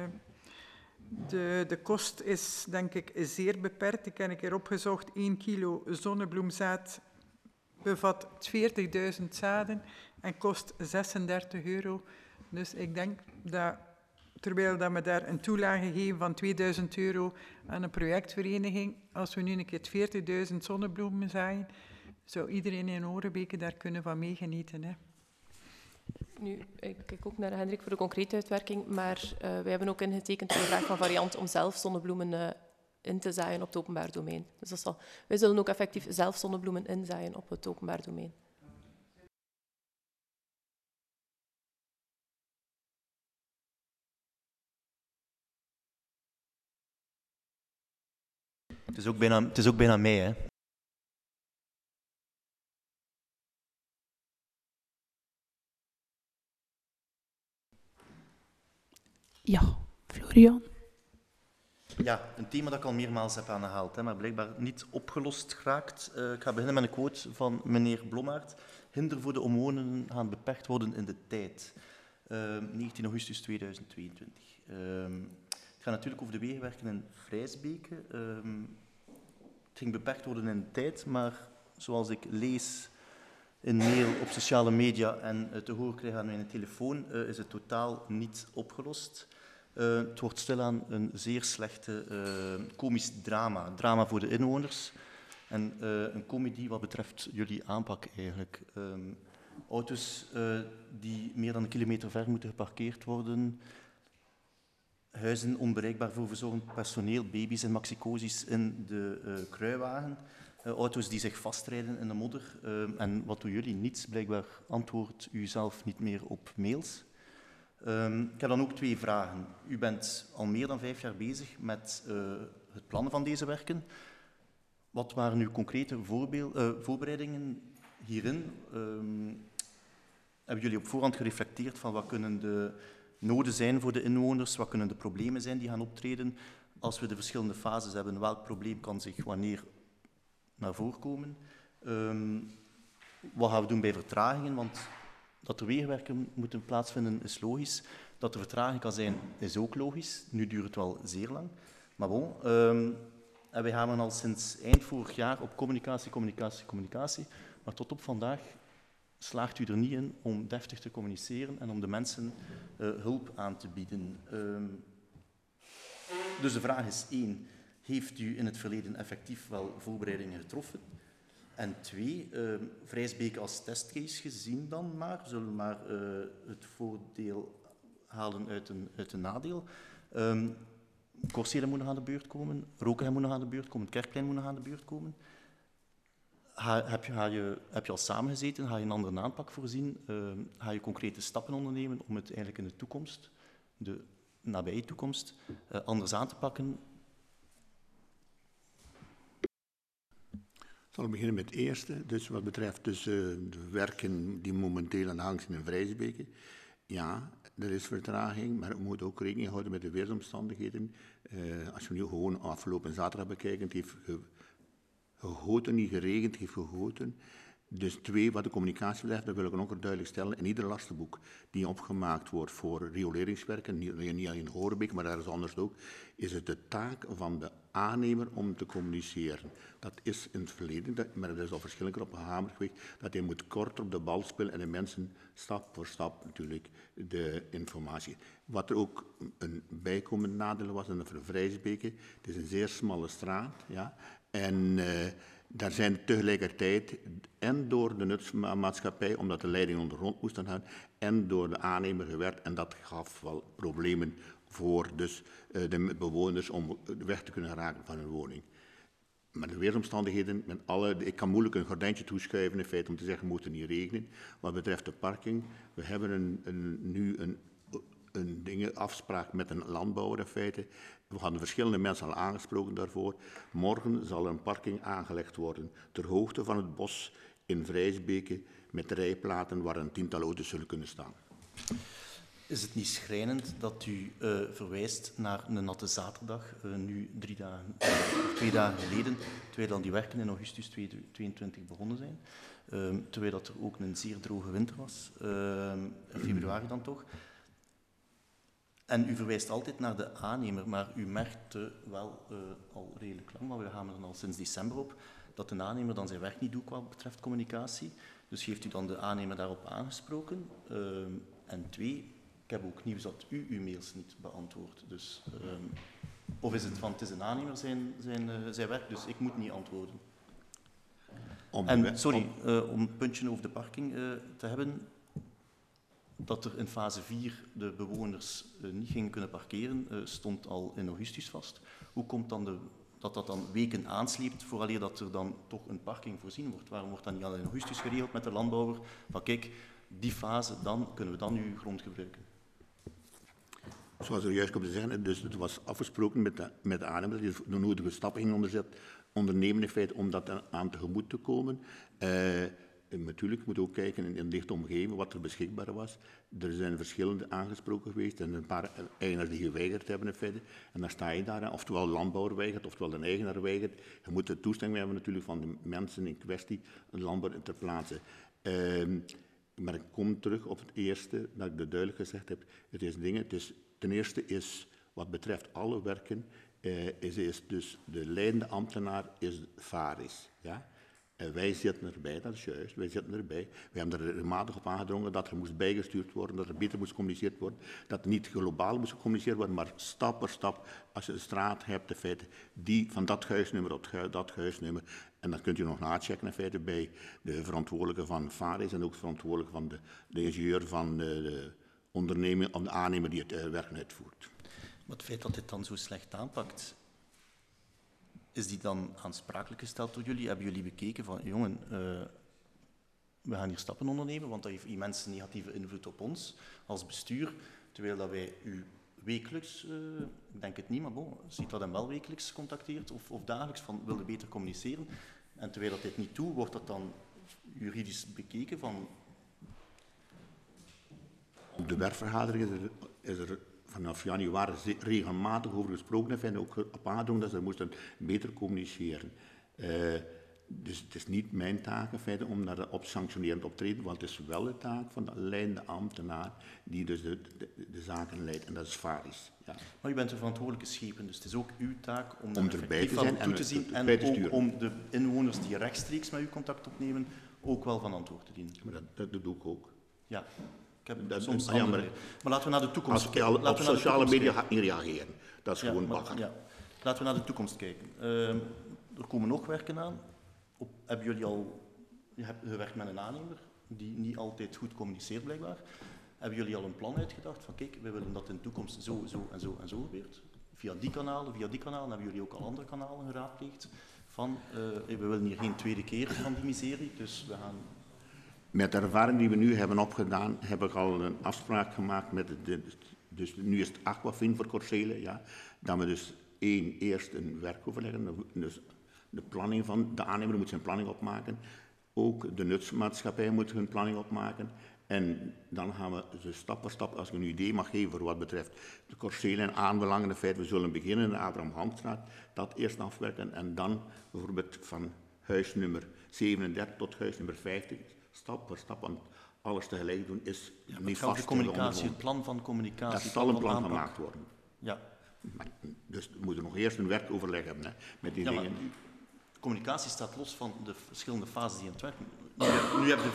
De kost is, denk ik, zeer beperkt. Ik heb een keer opgezocht, 1 kilo zonnebloemzaad bevat 40.000 zaden en kost €36. Dus ik denk dat, terwijl dat we daar een toelage geven van €2000 aan een projectvereniging, als we nu een keer 40.000 zonnebloemen zaaien, zou iedereen in Orebeke daar kunnen van meegenieten, hè. Nu, ik kijk ook naar Hendrik voor de concrete uitwerking, maar wij hebben ook ingetekend voor de vraag van Variant om zelf zonnebloemen in te zaaien op het openbaar domein. Dus wij zullen ook effectief zelf zonnebloemen inzaaien op het openbaar domein. Het is ook bijna mei, hè? Ja, Florian. Ja, een thema dat ik al meermaals heb aangehaald, maar blijkbaar niet opgelost geraakt. Ik ga beginnen met een quote van meneer Blommaert. Hinder voor de omwonenden gaan beperkt worden in de tijd. 19 augustus 2022. Het gaat natuurlijk over de wegenwerken in Vrijsbeke. Het ging beperkt worden in de tijd, maar zoals ik lees in mail, op sociale media en te horen krijgen aan mijn telefoon, is het totaal niet opgelost. Het wordt stilaan een zeer slechte komisch drama voor de inwoners. En een comedie wat betreft jullie aanpak eigenlijk. Auto's die meer dan een kilometer ver moeten geparkeerd worden, huizen onbereikbaar voor verzorgend personeel, baby's en maxicosies in de kruiwagen, auto's die zich vastrijden in de modder. En wat doen jullie? Niets. Blijkbaar antwoordt u zelf niet meer op mails. Ik heb dan ook 2 vragen. U bent al meer dan 5 jaar bezig met het plannen van deze werken. Wat waren uw concrete voorbereidingen hierin? Hebben jullie op voorhand gereflecteerd van wat kunnen de noden zijn voor de inwoners, wat kunnen de problemen zijn die gaan optreden? Als we de verschillende fases hebben, welk probleem kan zich wanneer naar voren komen? Wat gaan we doen bij vertragingen? Want dat er wegenwerken moeten plaatsvinden is logisch. Dat er vertraging kan zijn, is ook logisch. Nu duurt het wel zeer lang. Maar bon, en wij gaan al sinds eind vorig jaar op communicatie. Maar tot op vandaag slaagt u er niet in om deftig te communiceren en om de mensen hulp aan te bieden. Dus de vraag is 1, heeft u in het verleden effectief wel voorbereidingen getroffen? En 2, Vrijsbeke als testcase gezien dan maar, zullen we maar het voordeel halen uit een nadeel. Corseeren moet nog aan de beurt komen, Rokenhem moet nog aan de beurt komen, het Kerkplein moet nog aan de beurt komen. Heb je al samengezeten? Ga je een andere aanpak voorzien? Ga je concrete stappen ondernemen om het eigenlijk in de toekomst, de nabije toekomst, anders aan te pakken? Ik zal beginnen met het eerste. Dus wat betreft de werken die momenteel aan de gang zijn in Vrijsbeke. Ja, er is vertraging, maar we moeten ook rekening houden met de weersomstandigheden. Als we nu gewoon afgelopen zaterdag bekijken, het heeft gegoten, niet geregend, het heeft gegoten. Dus 2, wat de communicatie betreft, dat wil ik ook duidelijk stellen. In ieder lastenboek die opgemaakt wordt voor rioleringswerken, niet alleen in Hoorbeek, maar ergens anders ook, is het de taak van de aannemer om te communiceren. Dat is in het verleden, maar dat is al verschillend keer op gehamerd geweest, dat hij moet kort op de bal spelen en de mensen stap voor stap natuurlijk de informatie. Wat er ook een bijkomend nadeel was in de Vrijsbeke, het is een zeer smalle straat, ja, en daar zijn tegelijkertijd en door de nutsmaatschappij, omdat de leiding onder grond moest gaan, en door de aannemer gewerkt. En dat gaf wel problemen voor dus, de bewoners om weg te kunnen raken van hun woning. Maar de weersomstandigheden, ik kan moeilijk een gordijntje toeschuiven in feite om te zeggen, het moet niet regenen. Wat betreft de parking, we hebben nu een afspraak met een landbouwer in feite. We hadden verschillende mensen al aangesproken daarvoor. Morgen zal er een parking aangelegd worden ter hoogte van het bos in Vrijsbeke met rijplaten waar een 10-tal auto's zullen kunnen staan. Is het niet schrijnend dat u verwijst naar een natte zaterdag, nu 2 dagen geleden, terwijl dan die werken in augustus 2022 begonnen zijn, terwijl dat er ook een zeer droge winter was, in februari dan toch. En u verwijst altijd naar de aannemer, maar u merkte wel al redelijk lang, maar we gaan er al sinds december op, dat de aannemer dan zijn werk niet doet wat betreft communicatie. Dus heeft u dan de aannemer daarop aangesproken? En 2, ik heb ook nieuws dat u uw mails niet beantwoordt. Dus, of is het van, het is een aannemer zijn werk, dus ik moet niet antwoorden. Om een puntje over de parking te hebben, dat er in fase 4 de bewoners niet gingen kunnen parkeren, stond al in augustus vast. Hoe komt dan dat dan weken aansleept, vooraleer dat er dan toch een parking voorzien wordt? Waarom wordt dat niet al in augustus geregeld met de landbouwer? Van kijk, die fase, dan kunnen we dan uw grond gebruiken. Zoals er juist komt te zeggen, dus het was afgesproken met de aannemer, die de nodige stappen ging ondernemen in feite om dat aan tegemoet te komen. Natuurlijk moet ook kijken in een dichte omgeving wat er beschikbaar was. Er zijn verschillende aangesproken geweest en een paar eigenaars die geweigerd hebben in feite. En dan sta je daar, oftewel de landbouwer weigert, oftewel de eigenaar weigert. Je moet de toestemming hebben natuurlijk van de mensen in kwestie, een landbouwer ter plaatse. Maar ik kom terug op het eerste, dat ik duidelijk gezegd heb. Het is dingen, ten eerste is, wat betreft alle werken, is dus de leidende ambtenaar is VARIS. Ja? En wij zitten erbij, dat is juist, wij zitten erbij. We hebben er regelmatig op aangedrongen dat er moest bijgestuurd worden, dat er beter moest gecommuniceerd worden, dat niet globaal moest gecommuniceerd worden, maar stap per stap, als je een straat hebt, in feite, die van dat huisnummer tot dat huisnummer. En dan kunt u nog nachecken in feite bij de verantwoordelijke van VARIS en ook de verantwoordelijke van de ingenieur van de onderneming, of de aannemer die het werk uitvoert. Maar het feit dat dit dan zo slecht aanpakt, is die dan aansprakelijk gesteld door jullie? Hebben jullie bekeken van, jongen, we gaan hier stappen ondernemen, want dat heeft immens negatieve invloed op ons als bestuur, terwijl dat wij u wekelijks, ik denk het niet, maar bon, ziet dat hem wel wekelijks contacteert of dagelijks van wilde beter communiceren. En terwijl dat dit niet toe, wordt dat dan juridisch bekeken van... Op de werkvergadering is er vanaf januari regelmatig over gesproken en ook op aangedrongen dat ze moesten beter communiceren. Dus het is niet mijn taak in feite om daarop sanctionerend op te treden, want het is wel de taak van de leidende ambtenaar die dus de zaken leidt en dat is VARIS. Ja. Maar u bent de verantwoordelijke schepen, dus het is ook uw taak om erbij te zijn toe te zien en ook om de inwoners die rechtstreeks met u contact opnemen ook wel van antwoord te dienen. Maar dat doe ik ook. Ja. Ik heb soms andere... Maar laten we naar de toekomst kijken. Op sociale media ga ik niet reageren. Dat is gewoon bakken. Ja. Laten we naar de toekomst kijken. Er komen nog werken aan. Hebben jullie al gewerkt met een aannemer die niet altijd goed communiceert blijkbaar? Hebben jullie al een plan uitgedacht van kijk, we willen dat in de toekomst zo en zo gebeurt? Via die kanalen hebben jullie ook al andere kanalen geraadpleegd van we willen hier geen tweede keer van die miserie, dus we gaan... Met de ervaring die we nu hebben opgedaan, heb ik al een afspraak gemaakt met dus nu is het Aquafin voor Corsele, ja, dat we dus eerst een werkoverleg, dus de planning van de aannemer moet zijn planning opmaken, ook de nutsmaatschappij moet hun planning opmaken en dan gaan we dus stap per stap, als ik een idee mag geven voor wat betreft de Corsele en aanbelangende feiten, we zullen beginnen in de Abraham Hamstraat, dat eerst afwerken en dan bijvoorbeeld van huisnummer 37 tot huisnummer 50, stap per stap, want alles tegelijk doen is niet vast. De communicatie, het plan van communicatie. Dat zal een plan gemaakt worden. Ja. Maar, dus we moeten nog eerst een werkoverleg hebben hè, met die dingen. De communicatie staat los van de verschillende fases die in het werk. Nu heb je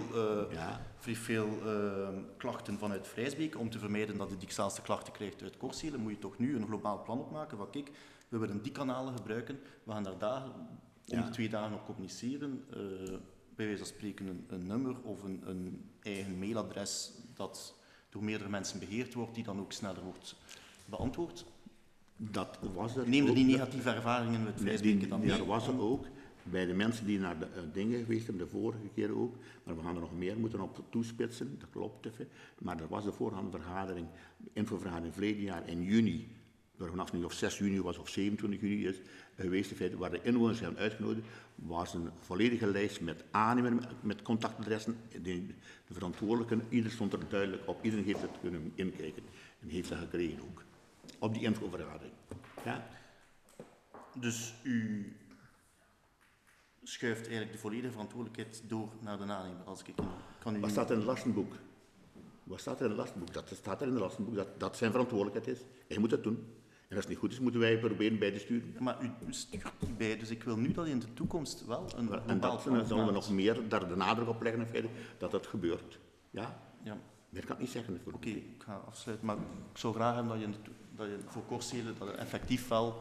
vrij veel klachten vanuit Vrijsbeek. Om te vermijden dat de dikzaalste klachten krijgt uit Corsele, moet je toch nu een globaal plan opmaken van kijk, we willen die kanalen gebruiken, we gaan daar om de 2 dagen op communiceren. Bij wijze van spreken een nummer of een eigen mailadres dat door meerdere mensen beheerd wordt, die dan ook sneller wordt beantwoord. Dat was er Neem er die negatieve ervaringen met Vrijsbeek dan mee? Dat was er ook. Bij de mensen die naar de dingen geweest zijn, de vorige keer ook, maar we gaan er nog meer moeten op toespitsen, dat klopt even. Maar er was de voorgaande vergadering, de infovergadering verleden jaar in juni, vanaf nu of 6 juni was of 27 juni is, geweest in feite, waar de inwoners zijn uitgenodigd, was een volledige lijst met aannemers, met contactadressen, de verantwoordelijken, ieder stond er duidelijk op, iedereen heeft het kunnen inkijken en heeft dat gekregen ook, op die infovergadering. Ja? Dus u schuift eigenlijk de volledige verantwoordelijkheid door naar de aannemer. Wat staat in het lastenboek? Wat staat er in het lastenboek? Dat staat er in het lastenboek dat zijn verantwoordelijkheid is. Hij moet dat doen. En als het niet goed is, moeten wij proberen bij te sturen. Maar u stuurt niet bij, dus ik wil nu dat in de toekomst wel een en dat zullen we nog meer daar de nadruk op leggen in feite, dat dat gebeurt. Ja? Meer kan ik niet zeggen. Oké, ik ga afsluiten, maar ik zou graag hebben dat je voor Corsele dat je effectief wel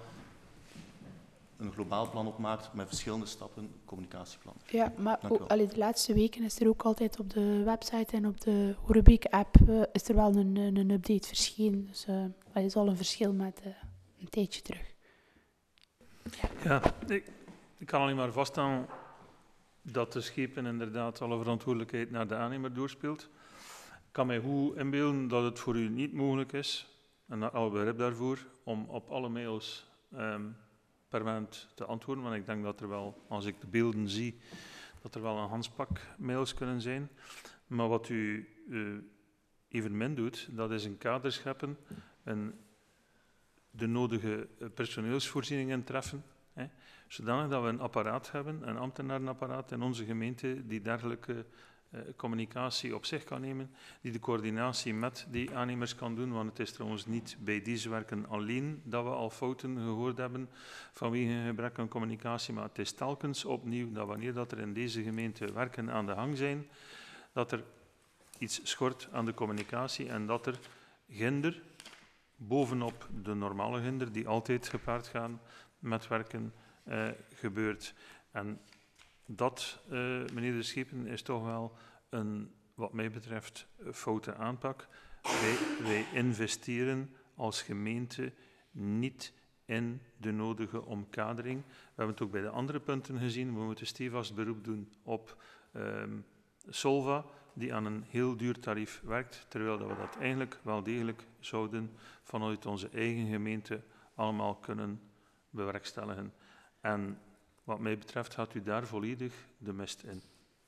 een globaal plan opmaakt met verschillende stappen, communicatieplan. Ja, maar ook, de laatste weken is er ook altijd op de website en op de Horebeek-app is er wel een update verschenen. Dus dat is al een verschil met een tijdje terug. Ja, ik kan alleen maar vaststellen dat de schepen inderdaad alle verantwoordelijkheid naar de aannemer doorspeelt. Ik kan mij goed inbeelden dat het voor u niet mogelijk is, en al begrip daarvoor, om op alle mails permanent te antwoorden, want ik denk dat er wel, als ik de beelden zie, dat er wel een handpak mails kunnen zijn. Maar wat u evenmin doet, dat is een kader scheppen en de nodige personeelsvoorzieningen treffen, zodanig dat we een apparaat hebben, een ambtenarenapparaat in onze gemeente, die dergelijke communicatie op zich kan nemen, die de coördinatie met die aannemers kan doen, want het is trouwens niet bij deze werken alleen dat we al fouten gehoord hebben vanwege gebrek aan communicatie, maar het is telkens opnieuw dat wanneer dat er in deze gemeente werken aan de gang zijn, dat er iets schort aan de communicatie en dat er ginder, bovenop de normale ginder, die altijd gepaard gaan met werken, gebeurt. En dat, meneer De Schiepen, is toch wel een, wat mij betreft, foute aanpak. Wij investeren als gemeente niet in de nodige omkadering. We hebben het ook bij de andere punten gezien. We moeten stevast beroep doen op Solva, die aan een heel duur tarief werkt, terwijl dat we dat eigenlijk wel degelijk zouden vanuit onze eigen gemeente allemaal kunnen bewerkstelligen. En wat mij betreft gaat u daar volledig de mist in.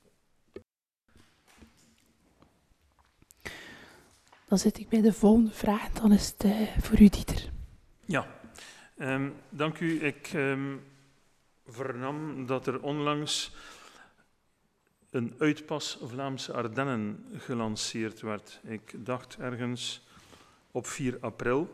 Dan zit ik bij de volgende vraag, dan is het voor u, Dieter. Ja, dank u. Ik vernam dat er onlangs een uitpas Vlaamse Ardennen gelanceerd werd. Ik dacht ergens op 4 april.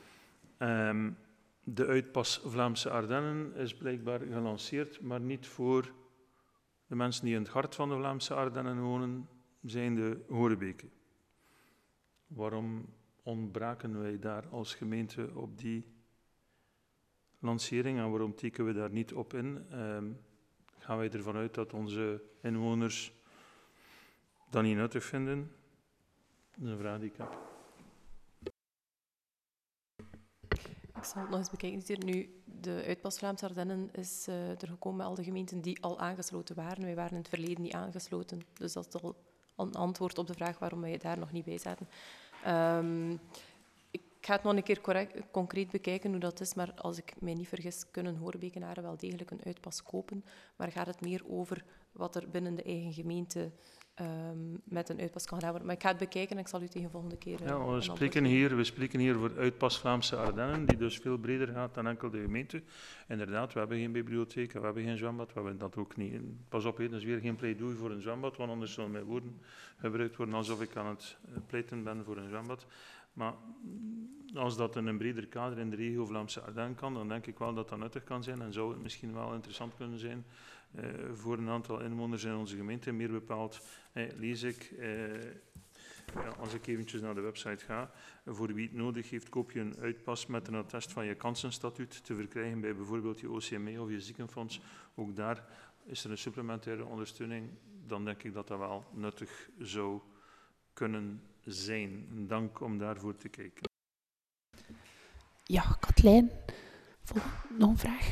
De uitpas Vlaamse Ardennen is blijkbaar gelanceerd, maar niet voor de mensen die in het hart van de Vlaamse Ardennen wonen, zijn de Horebeken. Waarom ontbraken wij daar als gemeente op die lancering en waarom tekenen we daar niet op in? Gaan wij ervan uit dat onze inwoners dat niet nuttig vinden? Dat is een vraag die ik heb. Ik zal het nog eens bekijken. Nu, de uitpas Vlaamse Ardennen is er gekomen met al de gemeenten die al aangesloten waren. Wij waren in het verleden niet aangesloten. Dus dat is al een antwoord op de vraag waarom wij daar nog niet bij zaten. Ik ga het nog een keer concreet bekijken hoe dat is, maar als ik mij niet vergis, kunnen Horebekenaren wel degelijk een uitpas kopen. Maar gaat het meer over wat er binnen de eigen gemeente met een uitpas kan gedaan worden. Maar ik ga het bekijken en ik zal u tegen de volgende keer... Ja, we spreken hier voor uitpas Vlaamse Ardennen, die dus veel breder gaat dan enkel de gemeente. Inderdaad, we hebben geen bibliotheek, we hebben geen zwembad, we hebben dat ook niet. Pas op, dat is weer geen pleidooi voor een zwembad, want anders zullen mijn woorden gebruikt worden alsof ik aan het pleiten ben voor een zwembad. Maar als dat in een breder kader in de regio Vlaamse Ardennen kan, dan denk ik wel dat dat nuttig kan zijn en zou het misschien wel interessant kunnen zijn voor een aantal inwoners in onze gemeente. Meer bepaald lees ik, als ik eventjes naar de website ga, voor wie het nodig heeft, koop je een uitpas met een attest van je kansenstatuut te verkrijgen bij bijvoorbeeld je OCME of je ziekenfonds. Ook daar is er een supplementaire ondersteuning. Dan denk ik dat dat wel nuttig zou kunnen zijn. Dank om daarvoor te kijken. Ja, Katlijn, nog een vraag?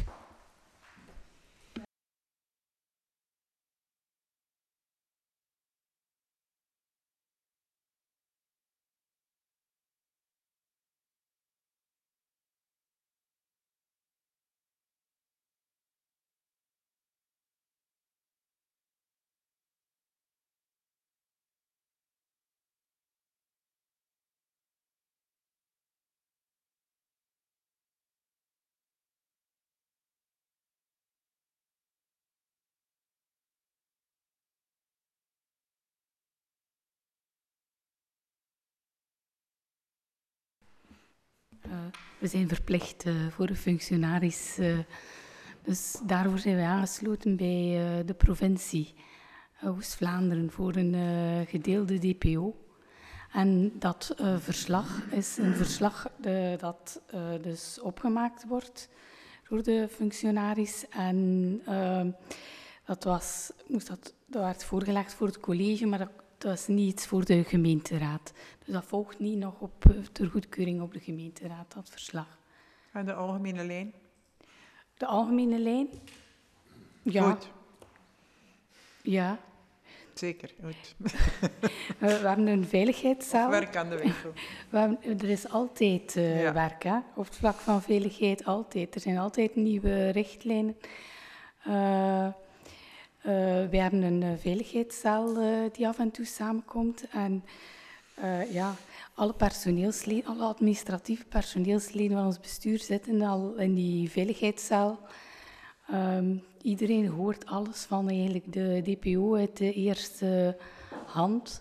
We zijn verplicht voor een functionaris. Dus daarvoor zijn wij aangesloten bij de provincie Oost-Vlaanderen voor een gedeelde DPO. En dat verslag is een verslag dat dus opgemaakt wordt door de functionaris. En dat werd voorgelegd voor het college, maar dat is niet iets voor de gemeenteraad. Dus dat volgt niet nog op ter goedkeuring op de gemeenteraad, dat verslag. En de algemene lijn? De algemene lijn? Ja. Goed. Ja. Zeker, goed. We hebben een veiligheidszaal. Werk aan de winkel. Er is altijd werk, hè? Op het vlak van veiligheid altijd. Er zijn altijd nieuwe richtlijnen. We hebben een veiligheidszaal die af en toe samenkomt. En alle personeelsleden, alle administratieve personeelsleden van ons bestuur zitten al in die veiligheidszaal. Iedereen hoort alles van eigenlijk de DPO uit de eerste hand.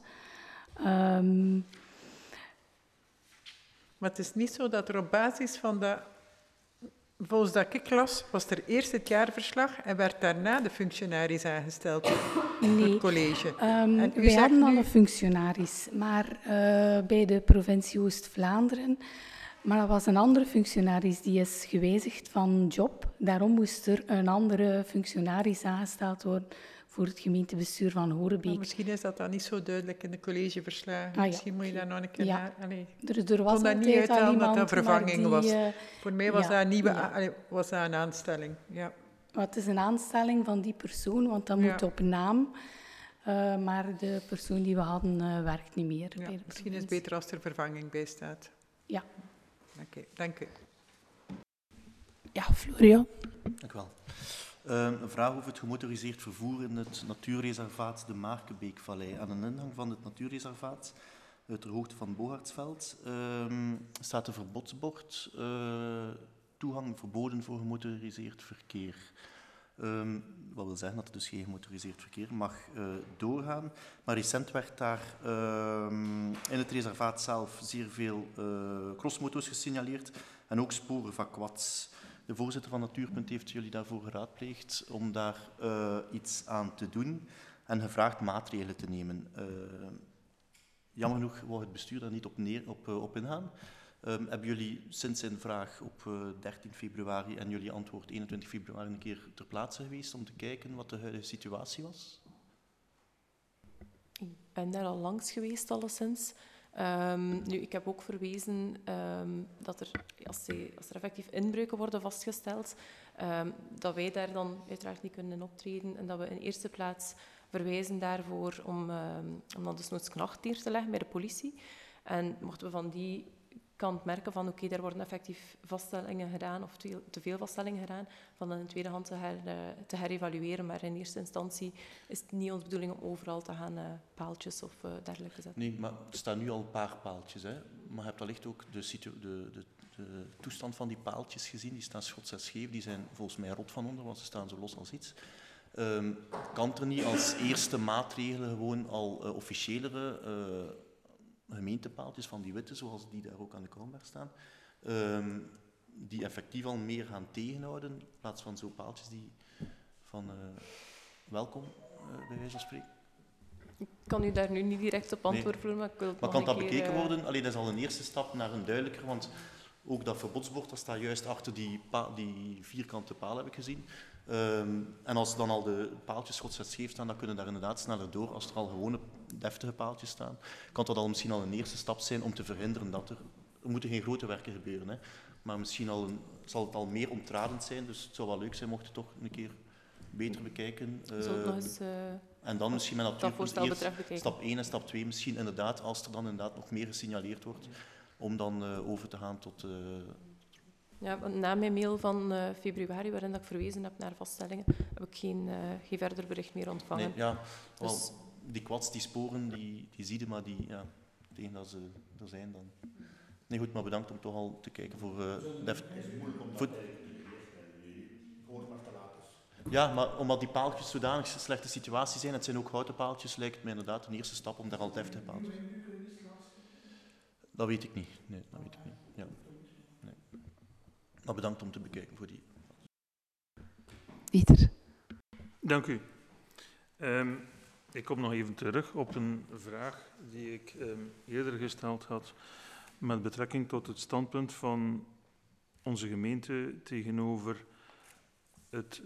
Maar het is niet zo dat er op basis van dat... Volgens dat ik las, was er eerst het jaarverslag en werd daarna de functionaris aangesteld door het college. We hadden al een functionaris, maar bij de provincie Oost-Vlaanderen. Maar dat was een andere functionaris die is gewijzigd van job. Daarom moest er een andere functionaris aangesteld worden voor het gemeentebestuur van Horebeek. Maar misschien is dat dan niet zo duidelijk in de collegeverslagen. Misschien moet je daar nog een keer naar... Er was dat niet altijd al iemand, dat vervanging die, was. Voor mij was dat een nieuwe... was dat een aanstelling, ja. Maar het is een aanstelling van die persoon, want dat moet op naam. Maar de persoon die we hadden werkt niet meer. Ja, bij de misschien is het beter als er vervanging bij staat. Ja. Oké, dank u. Ja, Florian. Dank u wel. Een vraag over het gemotoriseerd vervoer in het natuurreservaat de Maarkenbeekvallei. Aan de ingang van het natuurreservaat, ter hoogte van Bogartsveld, staat een verbodsbord. Toegang verboden voor gemotoriseerd verkeer. Wat wil zeggen dat er dus geen gemotoriseerd verkeer mag doorgaan. Maar recent werd daar in het reservaat zelf zeer veel crossmoto's gesignaleerd en ook sporen van quads. De voorzitter van Natuurpunt heeft jullie daarvoor geraadpleegd om daar iets aan te doen en gevraagd maatregelen te nemen. Jammer genoeg wou het bestuur daar niet op ingaan. Hebben jullie sinds zijn vraag op 13 februari en jullie antwoord 21 februari een keer ter plaatse geweest om te kijken wat de huidige situatie was? Ik ben daar al langs geweest, alleszins. Nu, ik heb ook verwezen dat er, als er effectief inbreuken worden vastgesteld, dat wij daar dan uiteraard niet kunnen optreden en dat we in eerste plaats verwijzen daarvoor om dan desnoods klacht neer te leggen bij de politie. En mochten we van die kant merken van oké, daar worden effectief vaststellingen gedaan of te veel vaststellingen gedaan, van dan in tweede hand te herevalueren. Maar in eerste instantie is het niet onze bedoeling om overal te gaan paaltjes of dergelijke zetten. Nee, maar er staan nu al een paar paaltjes. Hè? Maar je hebt allicht ook de toestand van die paaltjes gezien. Die staan schots en scheef. Die zijn volgens mij rot van onder, want ze staan zo los als iets. Kan er niet als eerste maatregelen gewoon al officiëlere gemeentepaaltjes van die witte, zoals die daar ook aan de Kronberg staan, die effectief al meer gaan tegenhouden, in plaats van zo'n paaltjes die van welkom, bij wijze van spreken? Ik kan u daar nu niet direct op antwoorden, maar ik wil het maar nog kan een dat keer, bekeken worden? Alleen dat is al een eerste stap naar een duidelijker, want ook dat verbodsbord, dat staat juist achter die vierkante paal, heb ik gezien. En als dan al de paaltjes schots en scheef staan, dan kunnen daar inderdaad sneller door. Als er al gewone deftige paaltjes staan, kan dat al misschien al een eerste stap zijn om te verhinderen dat er moeten geen grote werken gebeuren, hè. Maar misschien zal het al meer ontradend zijn, dus het zou wel leuk zijn mocht je toch een keer beter bekijken. En dan misschien met natuurlijk eerst stap 1 en stap 2 misschien inderdaad, als er dan inderdaad nog meer gesignaleerd wordt, om dan over te gaan tot... Ja, na mijn mail van februari, waarin ik verwezen heb naar vaststellingen, heb ik geen verder bericht meer ontvangen. Nee, ja, dus... die quads, die sporen, die zie je, maar tegen dat ze er zijn dan... Nee, goed, maar bedankt om toch al te kijken voor... Ja, maar omdat die paaltjes zodanig slechte situatie zijn, het zijn ook houten paaltjes, lijkt het mij inderdaad een eerste stap om daar al deftige paaltjes... Dat weet ik niet. Nee, dat weet ik niet. Ja. Nee. Maar bedankt om te bekijken voor die. Dieter. Dank u. Ik kom nog even terug op een vraag die ik eerder gesteld had met betrekking tot het standpunt van onze gemeente tegenover het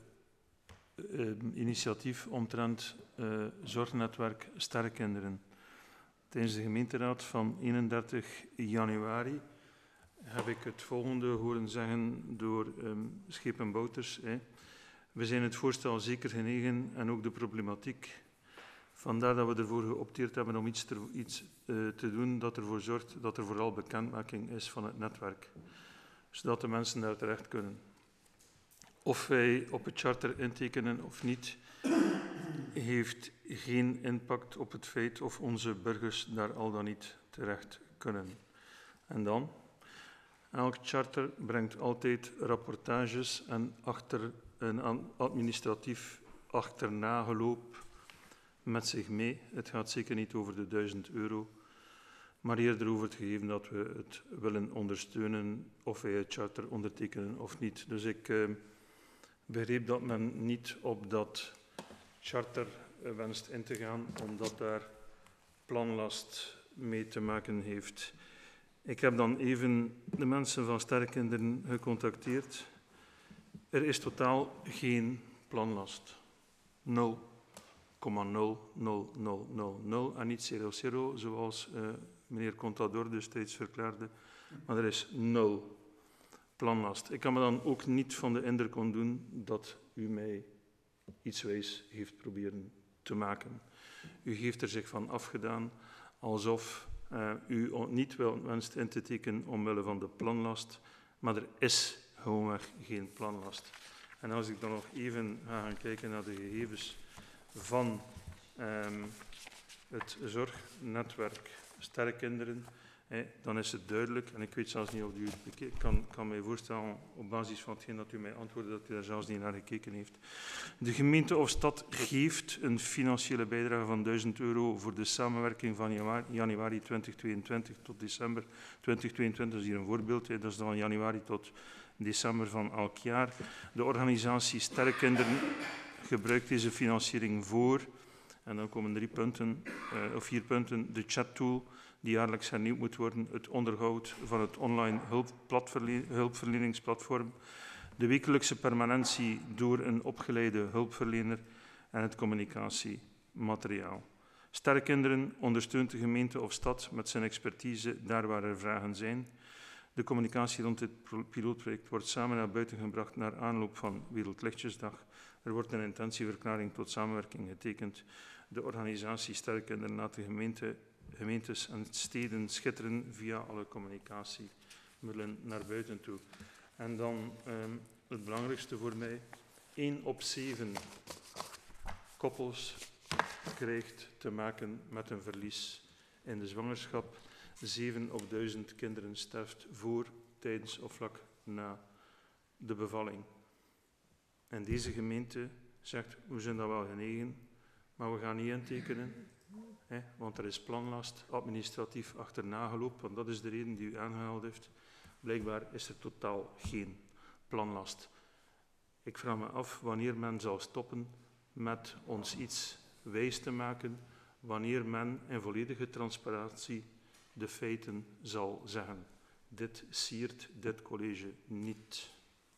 initiatief omtrent zorgnetwerk Sterkinderen. Tijdens de gemeenteraad van 31 januari heb ik het volgende horen zeggen door Schepen Bouters. We zijn het voorstel zeker genegen en ook de problematiek. Vandaar dat we ervoor geopteerd hebben om iets te doen dat ervoor zorgt dat er vooral bekendmaking is van het netwerk. Zodat de mensen daar terecht kunnen. Of wij op het charter intekenen of niet, heeft geen impact op het feit of onze burgers daar al dan niet terecht kunnen. En dan? Elk charter brengt altijd rapportages en achter een administratief achternageloop met zich mee. Het gaat zeker niet over de €1000, maar eerder over het gegeven dat we het willen ondersteunen of wij het charter ondertekenen of niet. Dus ik begreep dat men niet op dat charter wenst in te gaan, omdat daar planlast mee te maken heeft. Ik heb dan even de mensen van Sterkkinderen gecontacteerd. Er is totaal geen planlast. 0,00000 en niet 00, zoals meneer Contador destijds verklaarde, maar er is 0 planlast. Ik kan me dan ook niet van de indruk ontdoen dat u mij iets wijs heeft proberen te maken. U heeft er zich van afgedaan alsof u niet wenst in te tekenen omwille van de planlast, maar er is gewoonweg geen planlast. En als ik dan nog even ga gaan kijken naar de gegevens van het zorgnetwerk Sterkkinderen, dan is het duidelijk, en ik weet zelfs niet of u het kan mij voorstellen op basis van hetgeen dat u mij antwoordde, dat u daar zelfs niet naar gekeken heeft. De gemeente of stad geeft een financiële bijdrage van €1000 voor de samenwerking van januari 2022 tot december 2022. Dat is hier een voorbeeld, dat is dan januari tot december van elk jaar. De organisatie Sterkkinderen gebruikt deze financiering voor, en dan komen 4 punten, de chattool die jaarlijks hernieuwd moet worden, het onderhoud van het online hulpverleningsplatform, de wekelijkse permanentie door een opgeleide hulpverlener en het communicatiemateriaal. Sterkkinderen ondersteunt de gemeente of stad met zijn expertise daar waar er vragen zijn. De communicatie rond dit pilootproject wordt samen naar buiten gebracht naar aanloop van Wereldlichtjesdag. Er wordt een intentieverklaring tot samenwerking getekend. De organisatie Sterkkinderen laat de gemeentes en steden schitteren via alle communicatiemiddelen naar buiten toe. En dan het belangrijkste voor mij, 1 op 7 koppels krijgt te maken met een verlies in de zwangerschap. 7 op 1000 kinderen sterft voor, tijdens of vlak na de bevalling. En deze gemeente zegt, we zijn dat wel genegen, maar we gaan niet intekenen, want er is planlast, administratief achternageloop, want dat is de reden die u aangehaald heeft. Blijkbaar is er totaal geen planlast. Ik vraag me af wanneer men zal stoppen met ons iets wijs te maken, wanneer men in volledige transparantie de feiten zal zeggen. Dit siert dit college niet.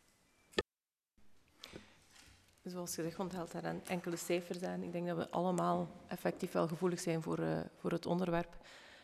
Zoals gezegd, onthoudt daar enkele cijfers aan. Ik denk dat we allemaal effectief wel gevoelig zijn voor het onderwerp.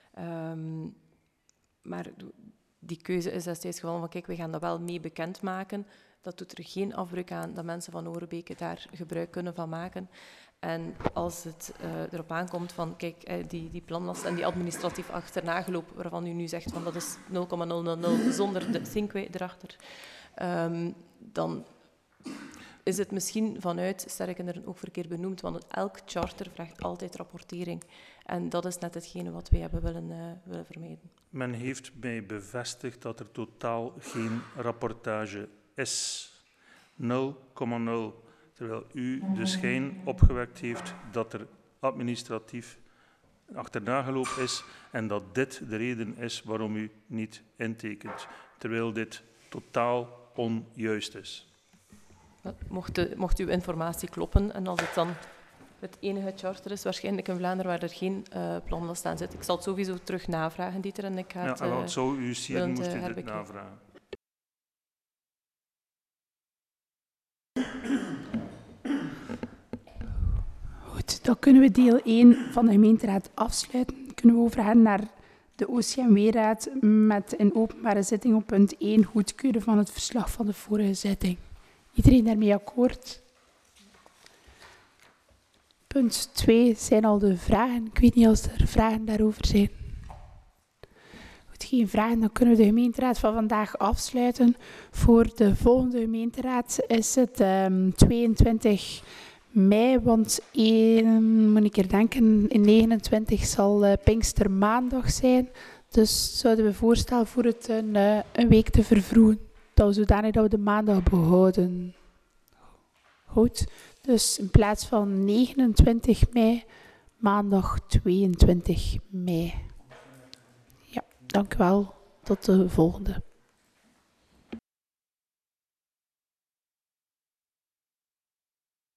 Maar die keuze is destijds gewoon van, kijk, we gaan dat wel mee bekendmaken. Dat doet er geen afbreuk aan dat mensen van Oerbeke daar gebruik kunnen van maken. En als het erop aankomt van, kijk, die planlast en die administratief achternageloop, waarvan u nu zegt van dat is 0,000 zonder de Cinque erachter, dan is het misschien vanuit Sterkkinderen ook verkeerd benoemd, want elk charter vraagt altijd rapportering. En dat is net hetgene wat wij hebben willen vermijden. Men heeft mij bevestigd dat er totaal geen rapportage is. 0,0. Terwijl u de schijn opgewekt heeft dat er administratief achternageloop is en dat dit de reden is waarom u niet intekent. Terwijl dit totaal onjuist is. Mocht uw informatie kloppen en als het dan het enige charter is, waarschijnlijk in Vlaanderen waar er geen planlast aan zit. Ik zal het sowieso terug navragen, Dieter, en ik ga het wat zou u zien, moest u dit herbekijken. navragen? Goed, dan kunnen we deel 1 van de gemeenteraad afsluiten. Kunnen we overgaan naar de OCMW-raad met een openbare zitting op punt 1, goedkeuren van het verslag van de vorige zitting. Iedereen daarmee akkoord? Punt 2 zijn al de vragen. Ik weet niet of er vragen daarover zijn. Goed, geen vragen. Dan kunnen we de gemeenteraad van vandaag afsluiten. Voor de volgende gemeenteraad is het 22 mei, want moet ik er denken, in 29 zal Pinkstermaandag zijn. Dus zouden we voorstellen voor het een week te vervroegen. Dat we zodanig dat we de maandag behouden. Goed, dus in plaats van 29 mei maandag 22 mei. Ja, dank u wel. Tot de volgende.